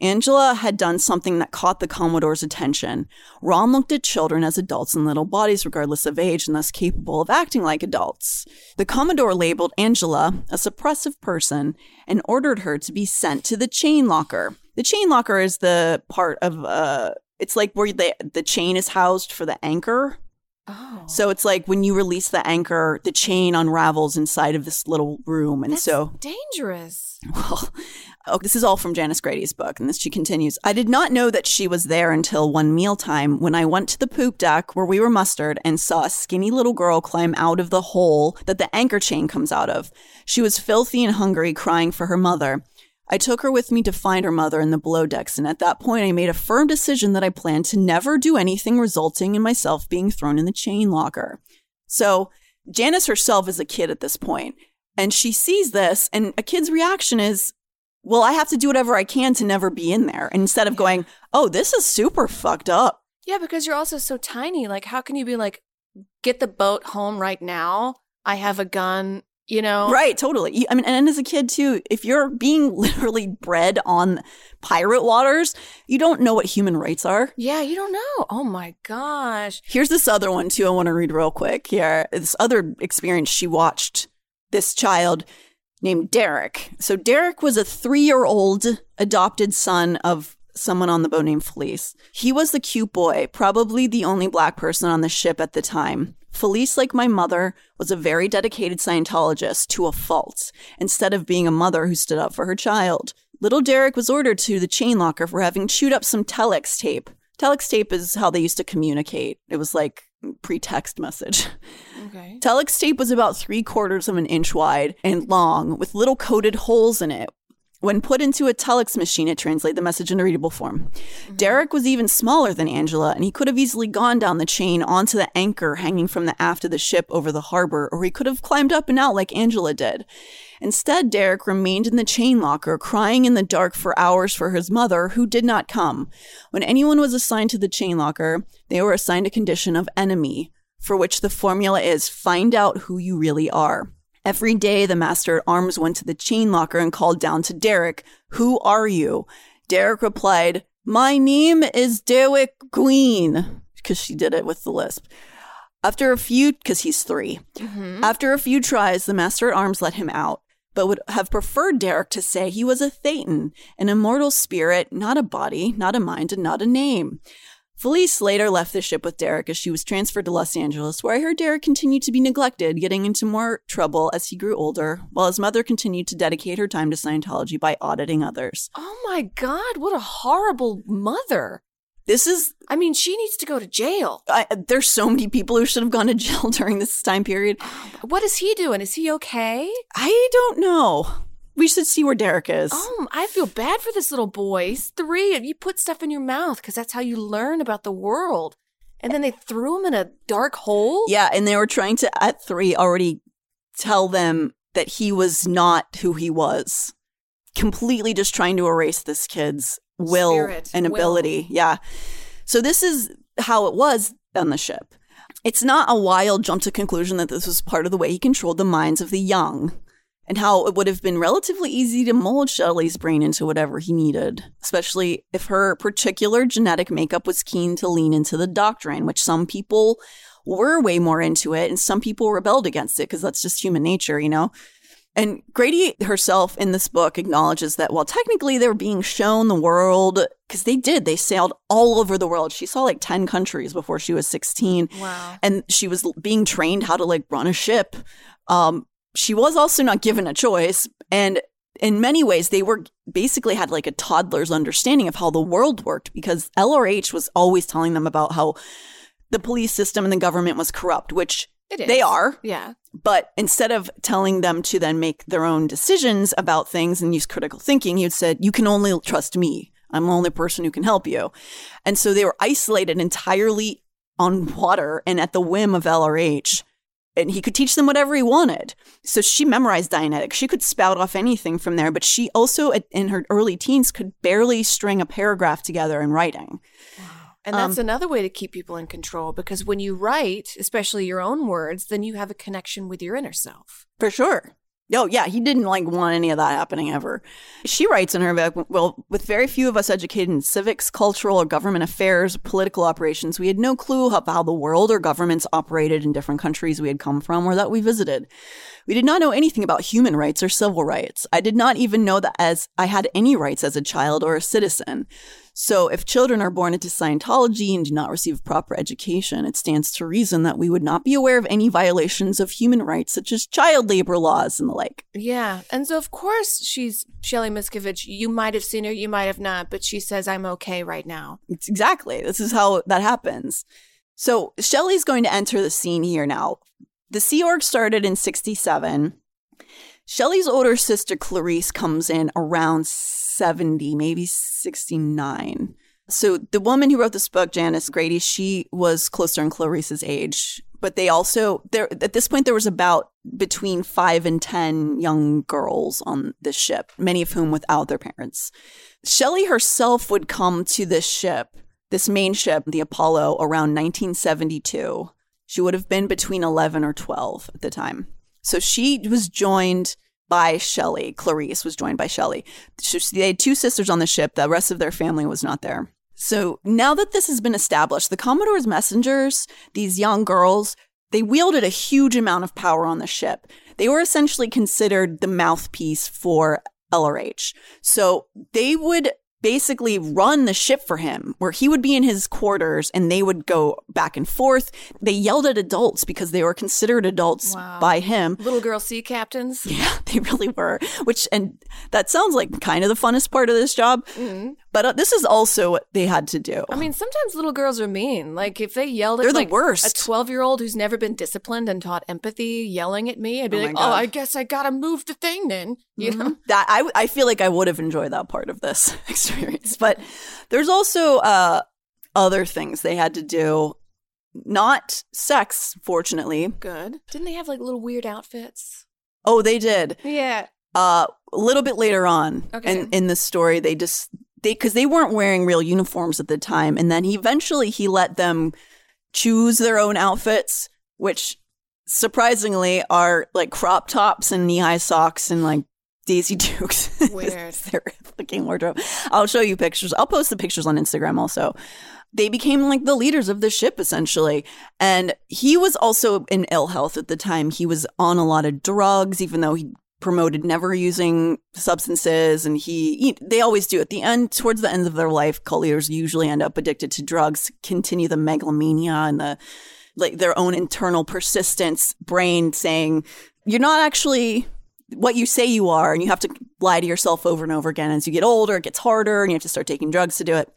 Angela had done something that caught the Commodore's attention. Ron looked at children as adults in little bodies regardless of age and thus capable of acting like adults. The Commodore labeled Angela a suppressive person and ordered her to be sent to the chain locker. The chain locker is the part of, it's like where the chain is housed for the anchor. Oh. So it's like when you release the anchor, the chain unravels inside of this little room. And That's dangerous. Well, this is all from Janice Grady's book, and she continues. I did not know that she was there until one mealtime when I went to the poop deck where we were mustered and saw a skinny little girl climb out of the hole that the anchor chain comes out of. She was filthy and hungry, crying for her mother. I took her with me to find her mother in the below decks, and at that point I made a firm decision that I planned to never do anything resulting in myself being thrown in the chain locker. So Janice herself is a kid at this point, and she sees this, and a kid's reaction is, well, I have to do whatever I can to never be in there. And instead of going, oh, this is super fucked up. Yeah, because you're also so tiny. Like, how can you be like, get the boat home right now? I have a gun, you know? Right, totally. I mean, and as a kid, too, if you're being literally bred on pirate waters, you don't know what human rights are. Yeah, you don't know. Oh, my gosh. Here's this other one, too, I want to read real quick here. This other experience she watched, this child named Derek. So Derek was a 3-year-old adopted son of someone on the boat named Felice. He was the cute boy, probably the only black person on the ship at the time. Felice, like my mother, was a very dedicated Scientologist to a fault, instead of being a mother who stood up for her child. Little Derek was ordered to the chain locker for having chewed up some telex tape. Telex tape is how they used to communicate. It was like pre-text message. Okay. Telex tape was about 3/4 of an inch wide and long, with little coated holes in it. When put into a telex machine, it translated the message into readable form. Mm-hmm. Derek was even smaller than Angela, and he could have easily gone down the chain onto the anchor hanging from the aft of the ship over the harbor, or he could have climbed up and out like Angela did. Instead, Derek remained in the chain locker, crying in the dark for hours for his mother, who did not come. When anyone was assigned to the chain locker, they were assigned a condition of enemy, for which the formula is find out who you really are. Every day, the master at arms went to the chain locker and called down to Derek, "Who are you?" Derek replied, "My name is Derek Green," because she did it with the lisp. Because he's 3. Mm-hmm. After a few tries, the master at arms let him out, but would have preferred Derek to say he was a Thetan, an immortal spirit, not a body, not a mind, and not a name. Felice later left the ship with Derek as she was transferred to Los Angeles, where I heard Derek continued to be neglected, getting into more trouble as he grew older, while his mother continued to dedicate her time to Scientology by auditing others. Oh my God, what a horrible mother. I mean, she needs to go to jail. There's so many people who should have gone to jail during this time period. What is he doing? Is he okay? I don't know. We should see where Derek is. Oh, I feel bad for this little boy. He's 3. You put stuff in your mouth because that's how you learn about the world. And then they threw him in a dark hole? Yeah, and they were trying to, at 3, already tell them that he was not who he was. Completely just trying to erase this kid's will and ability. Yeah. So this is how it was on the ship. It's not a wild jump to conclusion that this was part of the way he controlled the minds of the young, and how it would have been relatively easy to mold Shelley's brain into whatever he needed, especially if her particular genetic makeup was keen to lean into the doctrine, which some people were way more into it, and some people rebelled against it because that's just human nature, you know? And Grady herself in this book acknowledges that while technically they were being shown the world, because they sailed all over the world. She saw like 10 countries before she was 16. Wow. And she was being trained how to like run a ship. She was also not given a choice. And in many ways, they were basically had like a toddler's understanding of how the world worked, because LRH was always telling them about how the police system and the government was corrupt, which they are. Yeah. But instead of telling them to then make their own decisions about things and use critical thinking, you'd said, you can only trust me. I'm the only person who can help you. And so they were isolated entirely on water and at the whim of LRH. And he could teach them whatever he wanted. So she memorized Dianetics. She could spout off anything from there. But she also, in her early teens, could barely string a paragraph together in writing. Wow. And that's another way to keep people in control, because when you write, especially your own words, then you have a connection with your inner self. For sure. Oh, yeah, he didn't want any of that happening ever. She writes in her book, well, with very few of us educated in civics, cultural, or government affairs, political operations, we had no clue of how the world or governments operated in different countries we had come from or that we visited. We did not know anything about human rights or civil rights. I did not even know that as I had any rights as a child or a citizen. So if children are born into Scientology and do not receive proper education, it stands to reason that we would not be aware of any violations of human rights, such as child labor laws and the like. Yeah. And so, of course, she's Shelley Miscavige. You might have seen her, you might have not, but she says, I'm okay right now. It's exactly. This is how that happens. So Shelley's going to enter the scene here now. The Sea Org started in 1967. Shelley's older sister, Clarice, comes in around 70, maybe 69. So the woman who wrote this book, Janice Grady, she was closer in Clarice's age. But they also, at this point, there was about between 5 and 10 young girls on this ship, many of whom without their parents. Shelley herself would come to this ship, this main ship, the Apollo, around 1972. She would have been between 11 or 12 at the time. So she was joined by Shelley. Clarice was joined by Shelley. They had 2 sisters on the ship. The rest of their family was not there. So now that this has been established, the Commodore's messengers, these young girls, they wielded a huge amount of power on the ship. They were essentially considered the mouthpiece for LRH. So they would basically run the ship for him, where he would be in his quarters and they would go back and forth. They yelled at adults because they were considered adults by him. Little girl sea captains. Yeah, they really were. And that sounds like kind of the funnest part of this job. Mm-hmm. But this is also what they had to do. I mean, sometimes little girls are mean. Like if they yelled at the worst. A 12-year-old who's never been disciplined and taught empathy yelling at me, I'd be I guess I gotta move the thing then. You know? That I feel like I would have enjoyed that part of this experience. But there's also other things they had to do. Not sex, fortunately. Good. Didn't they have like little weird outfits? Oh, they did. Yeah. A little bit later on in the story, because they weren't wearing real uniforms at the time. And then he let them choose their own outfits, which surprisingly are like crop tops and knee-high socks and like Daisy Dukes. Weird. Their fucking wardrobe. I'll show you pictures. I'll post the pictures on Instagram also. They became like the leaders of the ship, essentially. And he was also in ill health at the time. He was on a lot of drugs, even though he promoted never using substances. And they always do. At the end, towards the end of their life, cult leaders usually end up addicted to drugs, continue the megalomania and their own internal persistence brain saying, you're not actually what you say you are, and you have to lie to yourself over and over again. As you get older, it gets harder, and you have to start taking drugs to do it.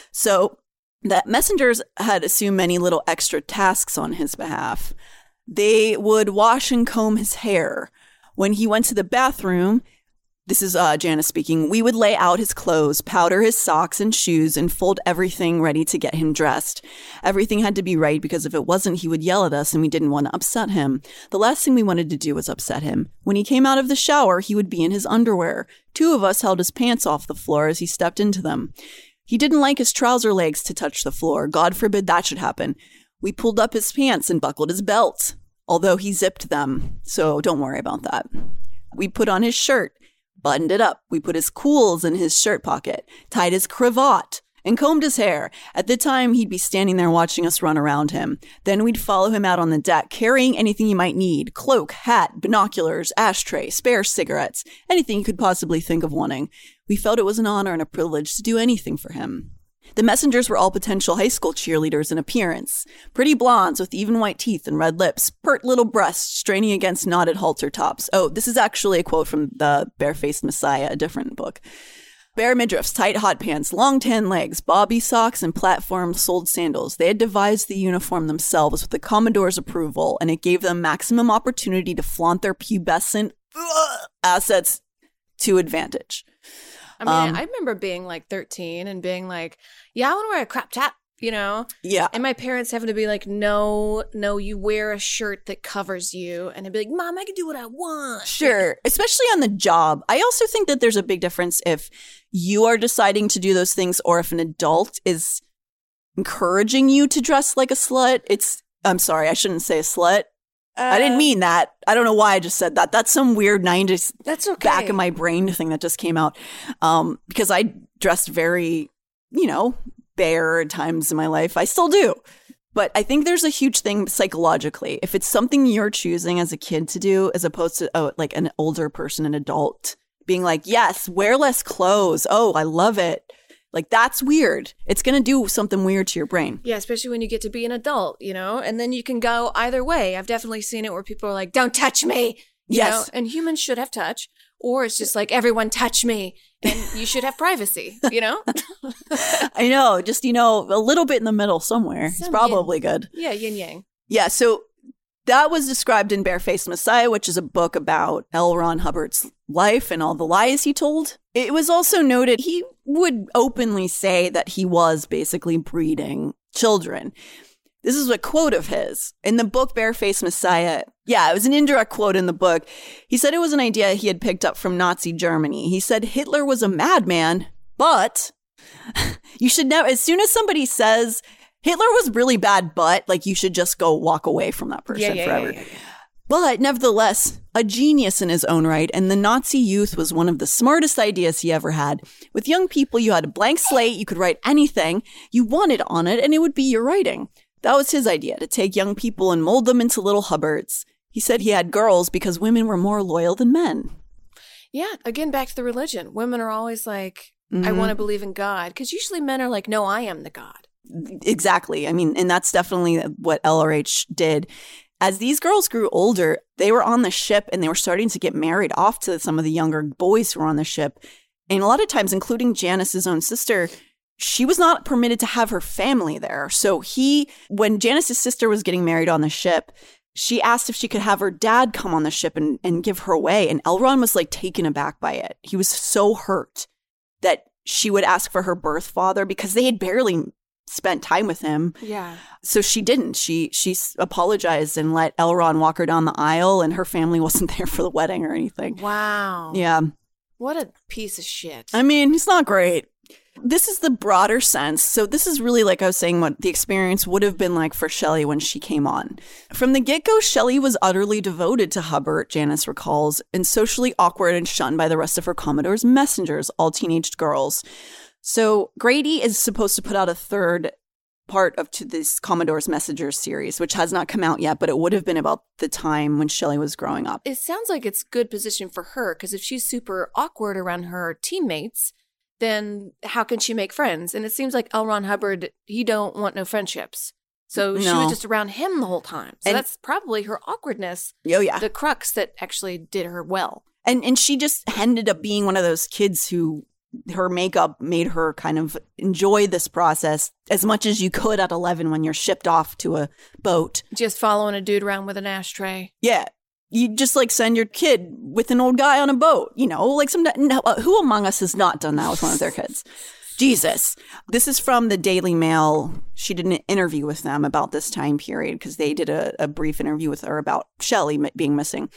So the messengers had assumed many little extra tasks on his behalf. They would wash and comb his hair. When he went to the bathroom, this is Janice speaking, we would lay out his clothes, powder his socks and shoes, and fold everything ready to get him dressed. Everything had to be right because if it wasn't, he would yell at us and we didn't want to upset him. The last thing we wanted to do was upset him. When he came out of the shower, he would be in his underwear. 2 of us held his pants off the floor as he stepped into them. He didn't like his trouser legs to touch the floor. God forbid that should happen. We pulled up his pants and buckled his belt, although he zipped them, so don't worry about that. We put on his shirt, buttoned it up. We put his cools in his shirt pocket, tied his cravat, and combed his hair. At the time, he'd be standing there watching us run around him. Then we'd follow him out on the deck, carrying anything he might need: cloak, hat, binoculars, ashtray, spare cigarettes, anything you could possibly think of wanting. We felt it was an honor and a privilege to do anything for him. The messengers were all potential high school cheerleaders in appearance. Pretty blondes with even white teeth and red lips, pert little breasts straining against knotted halter tops. Oh, this is actually a quote from the Barefaced Messiah, a different book. Bare midriffs, tight hot pants, long tan legs, bobby socks, and platform-soled sandals. They had devised the uniform themselves with the Commodore's approval, and it gave them maximum opportunity to flaunt their pubescent assets to advantage. I mean, I remember being like 13 and being like, yeah, I want to wear a crop top, you know? Yeah. And my parents having to be like, no, you wear a shirt that covers you. And I'd be like, Mom, I can do what I want. Sure. Especially on the job. I also think that there's a big difference if you are deciding to do those things or if an adult is encouraging you to dress like a slut. I'm sorry, I shouldn't say a slut. I didn't mean that. I don't know why I just said that. That's some weird 90s That's okay. back of my brain thing that just came out. Because I dressed very, bare at times in my life. I still do. But I think there's a huge thing psychologically. If it's something you're choosing as a kid to do, as opposed to like an older person, an adult, being like, yes, wear less clothes. Oh, I love it. Like, that's weird. It's going to do something weird to your brain. Yeah, especially when you get to be an adult, and then you can go either way. I've definitely seen it where people are like, don't touch me. You know? And humans should have touch. Or it's just like, everyone touch me. And you should have privacy, I know. Just, a little bit in the middle somewhere. It's probably good. Yeah, yin yang. Yeah, so that was described in Barefaced Messiah, which is a book about L. Ron Hubbard's life and all the lies he told. It was also noted he would openly say that he was basically breeding children. This is a quote of his in the book Barefaced Messiah. Yeah, it was an indirect quote in the book. He said it was an idea he had picked up from Nazi Germany. He said Hitler was a madman, but you should know, as soon as somebody says Hitler was really bad, but like, you should just go walk away from that person forever. Yeah. But nevertheless, a genius in his own right, and the Nazi youth was one of the smartest ideas he ever had. With young people, you had a blank slate, you could write anything you wanted on it, and it would be your writing. That was his idea, to take young people and mold them into little Hubbards. He said he had girls because women were more loyal than men. Yeah, again, back to the religion. Women are always like, I want to believe in God, because usually men are like, no, I am the God. Exactly. I mean, and that's definitely what LRH did. As these girls grew older, they were on the ship and they were starting to get married off to some of the younger boys who were on the ship. And a lot of times, including Janice's own sister, she was not permitted to have her family there. So when Janice's sister was getting married on the ship, she asked if she could have her dad come on the ship and give her away. And L. Ron was like taken aback by it. He was so hurt that she would ask for her birth father because they had barely spent time with him. Yeah. So she didn't. She apologized and let L. Ron walk her down the aisle, and her family wasn't there for the wedding or anything. Wow. Yeah. What a piece of shit. I mean, he's not great. This is the broader sense. So this is really, like I was saying, what the experience would have been like for Shelley when she came on. From the get-go, Shelley was utterly devoted to Hubbard, Janice recalls, and socially awkward and shunned by the rest of her Commodore's messengers, all teenage girls. So Grady is supposed to put out a third part to this Commodore's Messengers series, which has not come out yet, but it would have been about the time when Shelley was growing up. It sounds like it's good position for her, because if she's super awkward around her teammates, then how can she make friends? And it seems like L. Ron Hubbard, he don't want no friendships. So she was just around him the whole time. So that's probably her awkwardness. Oh, yeah. The crux that actually did her well. And she just ended up being one of those kids who her makeup made her kind of enjoy this process as much as you could at 11 when you're shipped off to a boat. Just following a dude around with an ashtray. Yeah. You just like send your kid with an old guy on a boat, like who among us has not done that with one of their kids? Jesus. This is from the Daily Mail. She did an interview with them about this time period because they did a brief interview with her about Shelley being missing.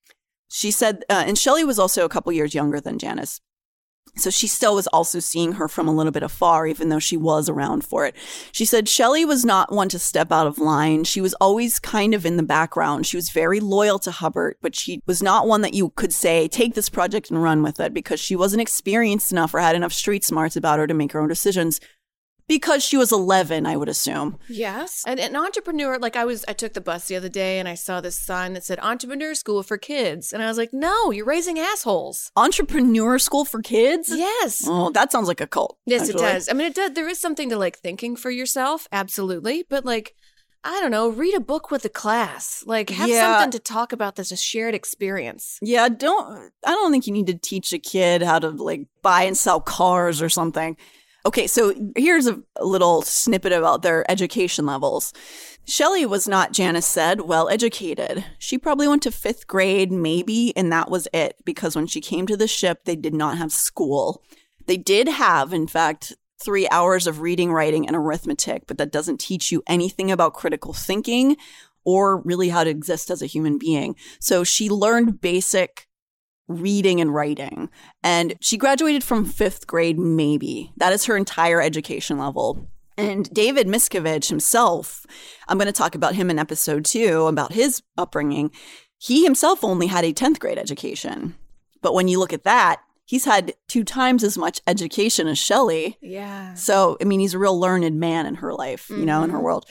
She said, and Shelley was also a couple years younger than Janice. So she still was also seeing her from a little bit afar, even though she was around for it. She said Shelley was not one to step out of line. She was always kind of in the background. She was very loyal to Hubbard, but she was not one that you could say, take this project and run with it, because she wasn't experienced enough or had enough street smarts about her to make her own decisions. Because she was 11, I would assume. Yes. And an entrepreneur, like I took the bus the other day and I saw this sign that said Entrepreneur School for Kids. And I was like, no, you're raising assholes. Entrepreneur School for Kids? Yes. Oh, that sounds like a cult. Yes, actually. It does. I mean, it does. There is something to like thinking for yourself. Absolutely. But like, I don't know, read a book with the class. Like have something to talk about that's a shared experience. Yeah, I don't think you need to teach a kid how to like buy and sell cars or something. Okay, so here's a little snippet about their education levels. Shelley was not, Janice said, well educated. She probably went to 5th grade, maybe, and that was it, because when she came to the ship, they did not have school. They did have, in fact, 3 hours of reading, writing, and arithmetic, but that doesn't teach you anything about critical thinking or really how to exist as a human being. So she learned basic reading and writing. And she graduated from 5th grade, maybe. That is her entire education level. And David Miscavige himself, I'm going to talk about him in episode 2, about his upbringing. He himself only had a 10th grade education. But when you look at that, he's had 2 times as much education as Shelley. Yeah. So, I mean, he's a real learned man in her life, you know, in her world.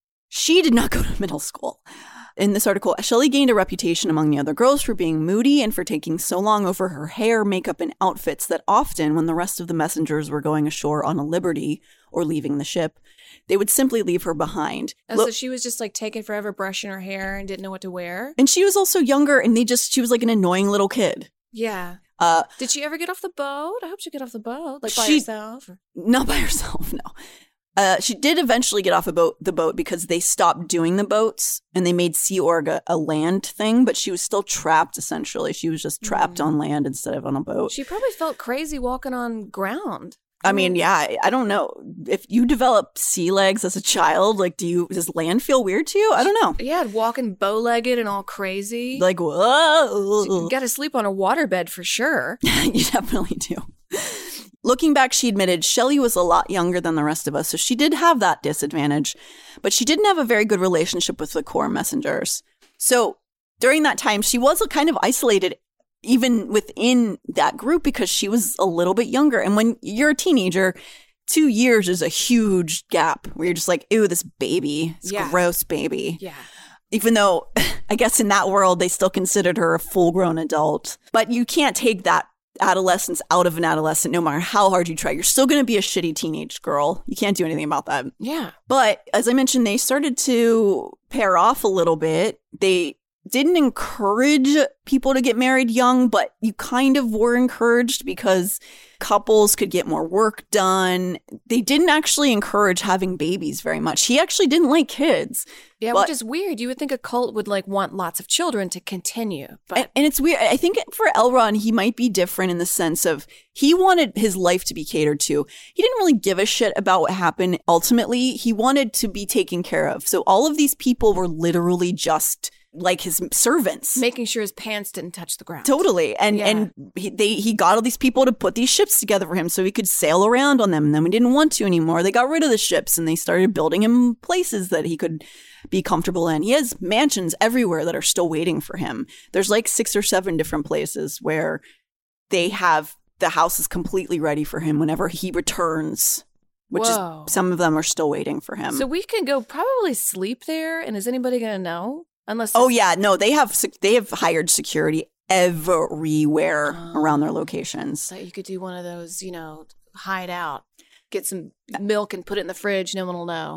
She did not go to middle school. In this article, Shelley gained a reputation among the other girls for being moody and for taking so long over her hair, makeup, and outfits that often, when the rest of the messengers were going ashore on a liberty or leaving the ship, they would simply leave her behind. So she was just like taking forever brushing her hair and didn't know what to wear? And she was also younger, and she was like an annoying little kid. Yeah. Did she ever get off the boat? I hope she got off the boat, like by herself. Not by herself, no. She did eventually get off the boat because they stopped doing the boats and they made Sea Org a land thing, but she was still trapped, essentially. She was just trapped on land instead of on a boat. She probably felt crazy walking on ground. I mean, yeah, I don't know. If you develop sea legs as a child, like, does land feel weird to you? I don't know. Yeah, walking bow-legged and all crazy. Like, whoa. You got to sleep on a waterbed for sure. You definitely do. Looking back, she admitted Shelley was a lot younger than the rest of us, so she did have that disadvantage, but she didn't have a very good relationship with the core messengers. So during that time, she was kind of isolated even within that group because she was a little bit younger. And when you're a teenager, 2 years is a huge gap where you're just like, ew, this baby, this gross baby. Yeah. Even though I guess in that world, they still considered her a full-grown adult. But you can't take that adolescence out of an adolescent no matter how hard you try. You're still going to be a shitty teenage girl. You can't do anything about that. Yeah. But as I mentioned, they started to pair off a little bit. They didn't encourage people to get married young, but you kind of were encouraged because couples could get more work done. They didn't actually encourage having babies very much. He actually didn't like kids. Yeah, which is weird. You would think a cult would like want lots of children to continue. But and it's weird. I think for Elrond, he might be different in the sense of he wanted his life to be catered to. He didn't really give a shit about what happened. Ultimately, he wanted to be taken care of. So all of these people were literally just like his servants, making sure his pants didn't touch the ground. Totally. And he got all these people to put these ships together for him so he could sail around on them. And then we didn't want to anymore. They got rid of the ships and they started building him places that he could be comfortable in. He has mansions everywhere that are still waiting for him. There's like 6 or 7 different places where they have the house is completely ready for him whenever he returns. Which is some of them are still waiting for him. So we can go probably sleep there. And is anybody going to know? Unless they have hired security everywhere around their locations. So you could do one of those, hide out, get some milk and put it in the fridge. No one will know.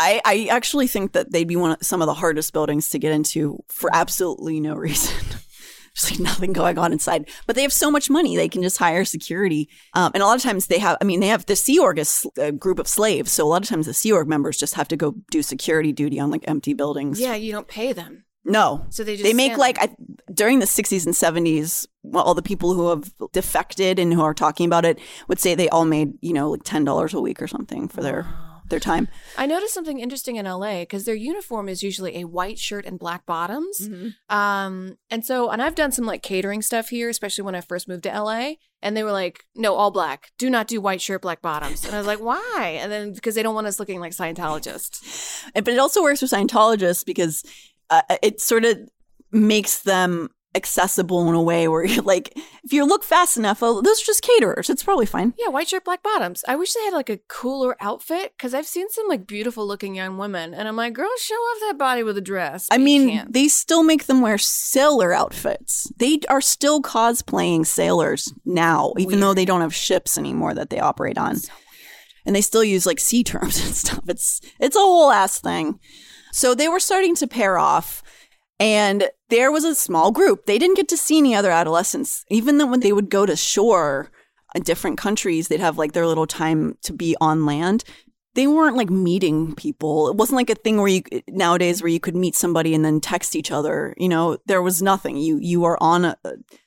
I actually think that they'd be some of the hardest buildings to get into for absolutely no reason. There's like nothing going on inside, but they have so much money they can just hire security. And a lot of times they have the Sea Org is a group of slaves, so a lot of times the Sea Org members just have to go do security duty on like empty buildings. Yeah, you don't pay them. No, so they make during the 60s and 70s. All the people who have defected and who are talking about it would say they all made like $10 a week or something for their time. I noticed something interesting in LA because their uniform is usually a white shirt and black bottoms. Mm-hmm. And I've done some like catering stuff here, especially when I first moved to LA. And they were like, no, all black. Do not do white shirt, black bottoms. And I was like, why? And then because they don't want us looking like Scientologists. But it also works for Scientologists because it sort of makes them accessible in a way where you're like, if you look fast enough, those are just caterers. It's probably fine. Yeah, white shirt, black bottoms. I wish they had like a cooler outfit because I've seen some like beautiful looking young women and I'm like, girl, show off that body with a dress. I mean, they still make them wear sailor outfits. They are still cosplaying sailors now, even though they don't have ships anymore that they operate on. So weird. And they still use like sea terms and stuff. It's a whole ass thing. So they were starting to pair off. And there was a small group. They didn't get to see any other adolescents. Even though when they would go to shore in different countries, they'd have like their little time to be on land. They weren't like meeting people. It wasn't like a thing where nowadays where you could meet somebody and then text each other. There was nothing. You are on a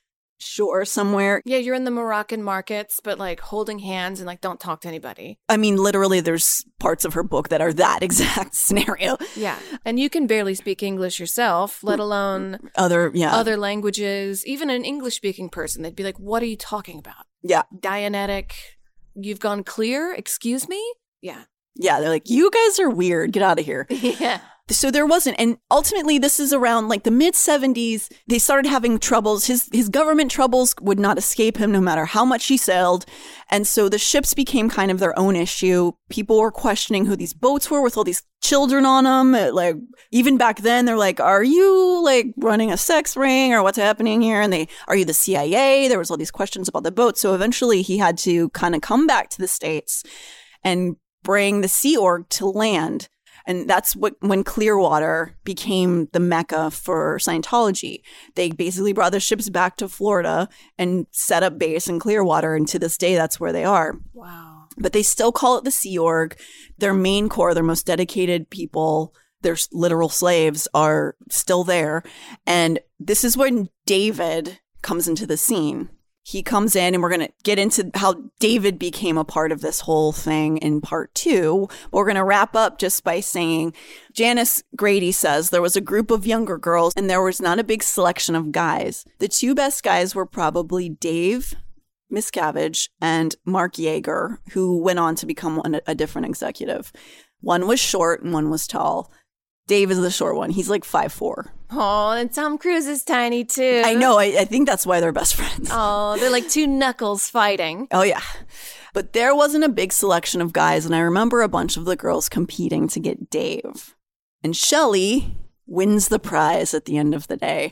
shore somewhere. Yeah, you're in the Moroccan markets, but like holding hands and like don't talk to anybody. I mean, literally, there's parts of her book that are that exact scenario. Yeah, and you can barely speak English yourself, let alone other languages. Even an English-speaking person, they'd be like, "What are you talking about?" Yeah, Dianetic. You've gone clear. Excuse me. Yeah. Yeah, they're like, you guys are weird. Get out of here. Yeah. So there wasn't. And ultimately, this is around like the mid-70s. They started having troubles. His government troubles would not escape him no matter how much he sailed. And so the ships became kind of their own issue. People were questioning who these boats were with all these children on them. Like, even back then, they're like, are you like running a sex ring or what's happening here? And are you the CIA? There was all these questions about the boat. So eventually he had to kind of come back to the States and bring the Sea Org to land. And that's when Clearwater became the mecca for Scientology. They basically brought the ships back to Florida and set up base in Clearwater. And to this day, that's where they are. Wow. But they still call it the Sea Org. Their main core, their most dedicated people, their literal slaves are still there. And this is when David comes into the scene. He comes in, and we're going to get into how David became a part of this whole thing in part 2. But we're going to wrap up just by saying, Janice Grady says there was a group of younger girls and there was not a big selection of guys. The 2 best guys were probably Dave Miscavige and Mark Yeager, who went on to become a different executive. One was short and one was tall. Dave is the short one. He's like 5'4". Oh, and Tom Cruise is tiny too. I know. I think that's why they're best friends. Oh, they're like 2 knuckles fighting. Oh, yeah. But there wasn't a big selection of guys, and I remember a bunch of the girls competing to get Dave. And Shelley wins the prize at the end of the day.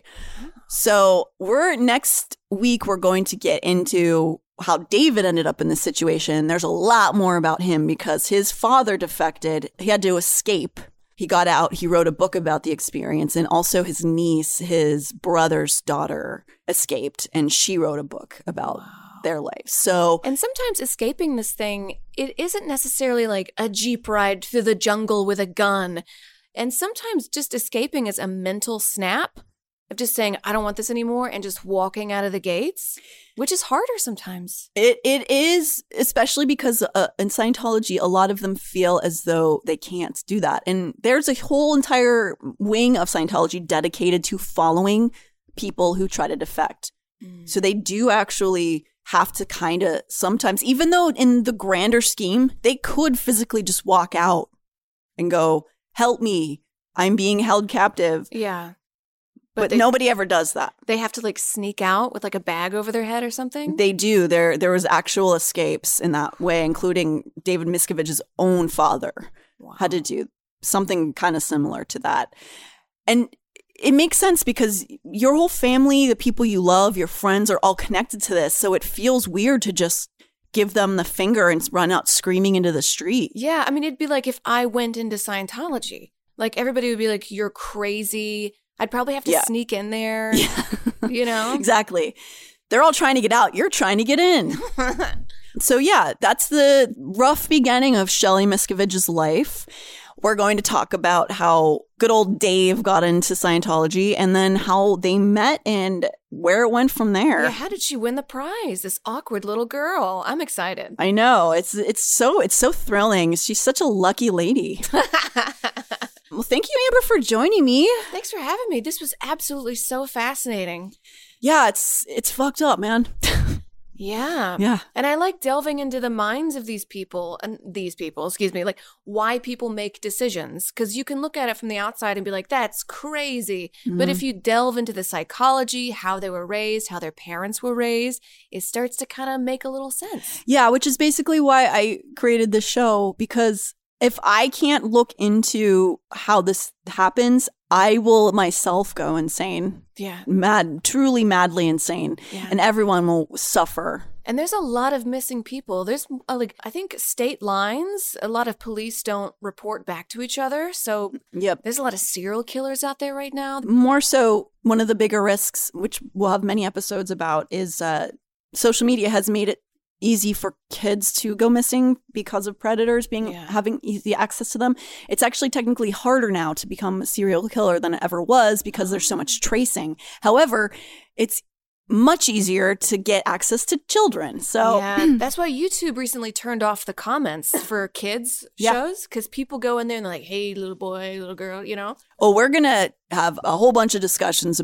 So next week, we're going to get into how David ended up in this situation. There's a lot more about him because his father defected. He had to escape. He got out, he wrote a book about the experience, and also his niece, his brother's daughter, escaped, and she wrote a book about their life. So, and sometimes escaping this thing, it isn't necessarily like a Jeep ride through the jungle with a gun. And sometimes just escaping is a mental snap of just saying, I don't want this anymore, and just walking out of the gates, which is harder sometimes. It is, especially because in Scientology, a lot of them feel as though they can't do that. And there's a whole entire wing of Scientology dedicated to following people who try to defect. So they do actually have to kind of sometimes, even though in the grander scheme, they could physically just walk out and go, help me, I'm being held captive. Yeah. But nobody ever does that. They have to like sneak out with like a bag over their head or something? They do. There was actual escapes in that way, including David Miscavige's own father had to do something kind of similar to that. And it makes sense because your whole family, the people you love, your friends are all connected to this. So it feels weird to just give them the finger and run out screaming into the street. Yeah. I mean, it'd be like if I went into Scientology. Like everybody would be like, you're crazy. I'd probably have to sneak in there, you know? Exactly. They're all trying to get out. You're trying to get in. So yeah, that's the rough beginning of Shelley Miscavige's life. We're going to talk about how good old Dave got into Scientology and then how they met and where it went from there. Yeah, how did she win the prize? This awkward little girl. I'm excited. I know. It's so thrilling. She's such a lucky lady. Well, thank you, Amber, for joining me. Thanks for having me. This was absolutely so fascinating. Yeah, it's fucked up, man. Yeah. Yeah. And I like delving into the minds of these people, like why people make decisions. Because you can look at it from the outside and be like, that's crazy. Mm-hmm. But if you delve into the psychology, how they were raised, how their parents were raised, it starts to kind of make a little sense. Yeah, which is basically why I created this show, because if I can't look into how this happens, I will myself go insane. Yeah. Truly madly insane. Yeah. And everyone will suffer. And there's a lot of missing people. There's I think state lines, a lot of police don't report back to each other. So there's a lot of serial killers out there right now. More so, one of the bigger risks, which we'll have many episodes about, is social media has made it easy for kids to go missing because of predators having easy access to them. It's actually technically harder now to become a serial killer than it ever was because there's so much tracing. However, it's much easier to get access to children. So that's why YouTube recently turned off the comments for kids shows, because people go in there and they're like, hey, little boy, little girl, you know? Oh, we're going to have a whole bunch of discussions about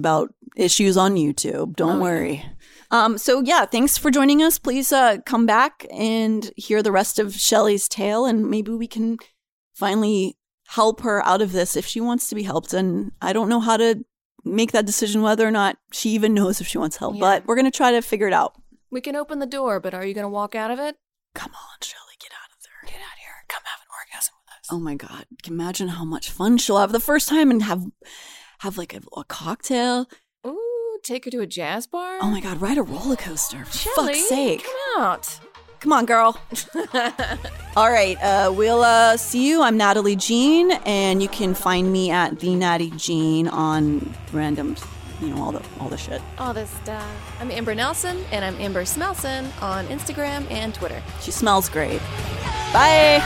issues on YouTube. Don't worry. So yeah, thanks for joining us. Please come back and hear the rest of Shelly's tale, and maybe we can finally help her out of this if she wants to be helped. And I don't know how to make that decision whether or not she even knows if she wants help, but we're going to try to figure it out. We can open the door, but are you going to walk out of it? Come on, Shelly, get out of there. Get out here. Come have an orgasm with us. Oh my God. Imagine how much fun she'll have the first time and have like a cocktail. Ooh, take her to a jazz bar? Oh my God, ride a roller coaster. For Shelly, fuck's sake. Come out. Come on, girl. All right, we'll see you. I'm Natalie Jean, and you can find me at the Natty Jean on random, all the shit. All this stuff. I'm Amber Nelson, and I'm Amber Smelson on Instagram and Twitter. She smells great. Bye.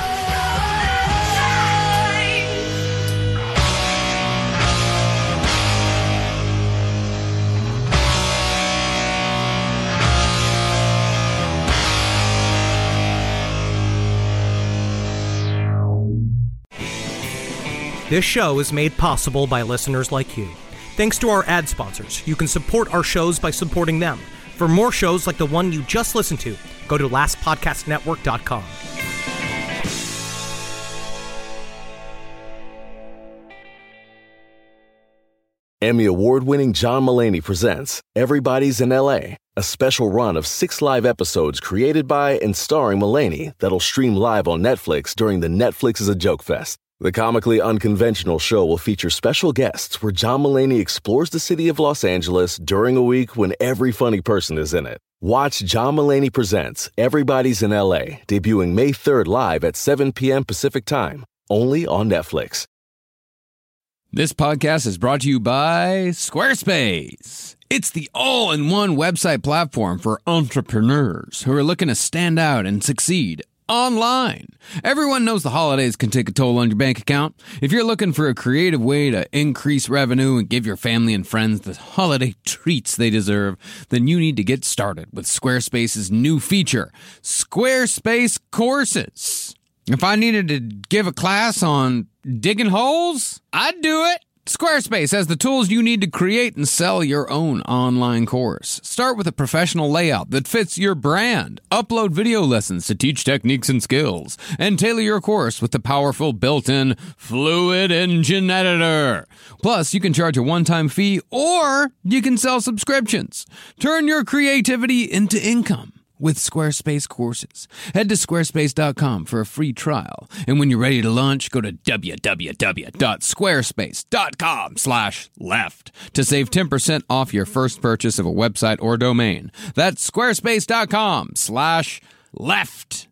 This show is made possible by listeners like you. Thanks to our ad sponsors, you can support our shows by supporting them. For more shows like the one you just listened to, go to lastpodcastnetwork.com. Emmy award-winning John Mulaney presents Everybody's in LA, a special run of 6 live episodes created by and starring Mulaney that'll stream live on Netflix during the Netflix is a Joke Fest. The comically unconventional show will feature special guests where John Mulaney explores the city of Los Angeles during a week when every funny person is in it. Watch John Mulaney Presents Everybody's in LA, debuting May 3rd live at 7 p.m. Pacific Time, only on Netflix. This podcast is brought to you by Squarespace. It's the all-in-one website platform for entrepreneurs who are looking to stand out and succeed online. Everyone knows the holidays can take a toll on your bank account. If you're looking for a creative way to increase revenue and give your family and friends the holiday treats they deserve, then you need to get started with Squarespace's new feature, Squarespace Courses. If I needed to give a class on digging holes, I'd do it. Squarespace has the tools you need to create and sell your own online course. Start with a professional layout that fits your brand. Upload video lessons to teach techniques and skills. And tailor your course with the powerful built-in Fluid Engine Editor. Plus, you can charge a one-time fee or you can sell subscriptions. Turn your creativity into income with Squarespace Courses. Head to squarespace.com for a free trial. And when you're ready to launch, go to www.squarespace.com/left to save 10% off your first purchase of a website or domain. That's squarespace.com/left.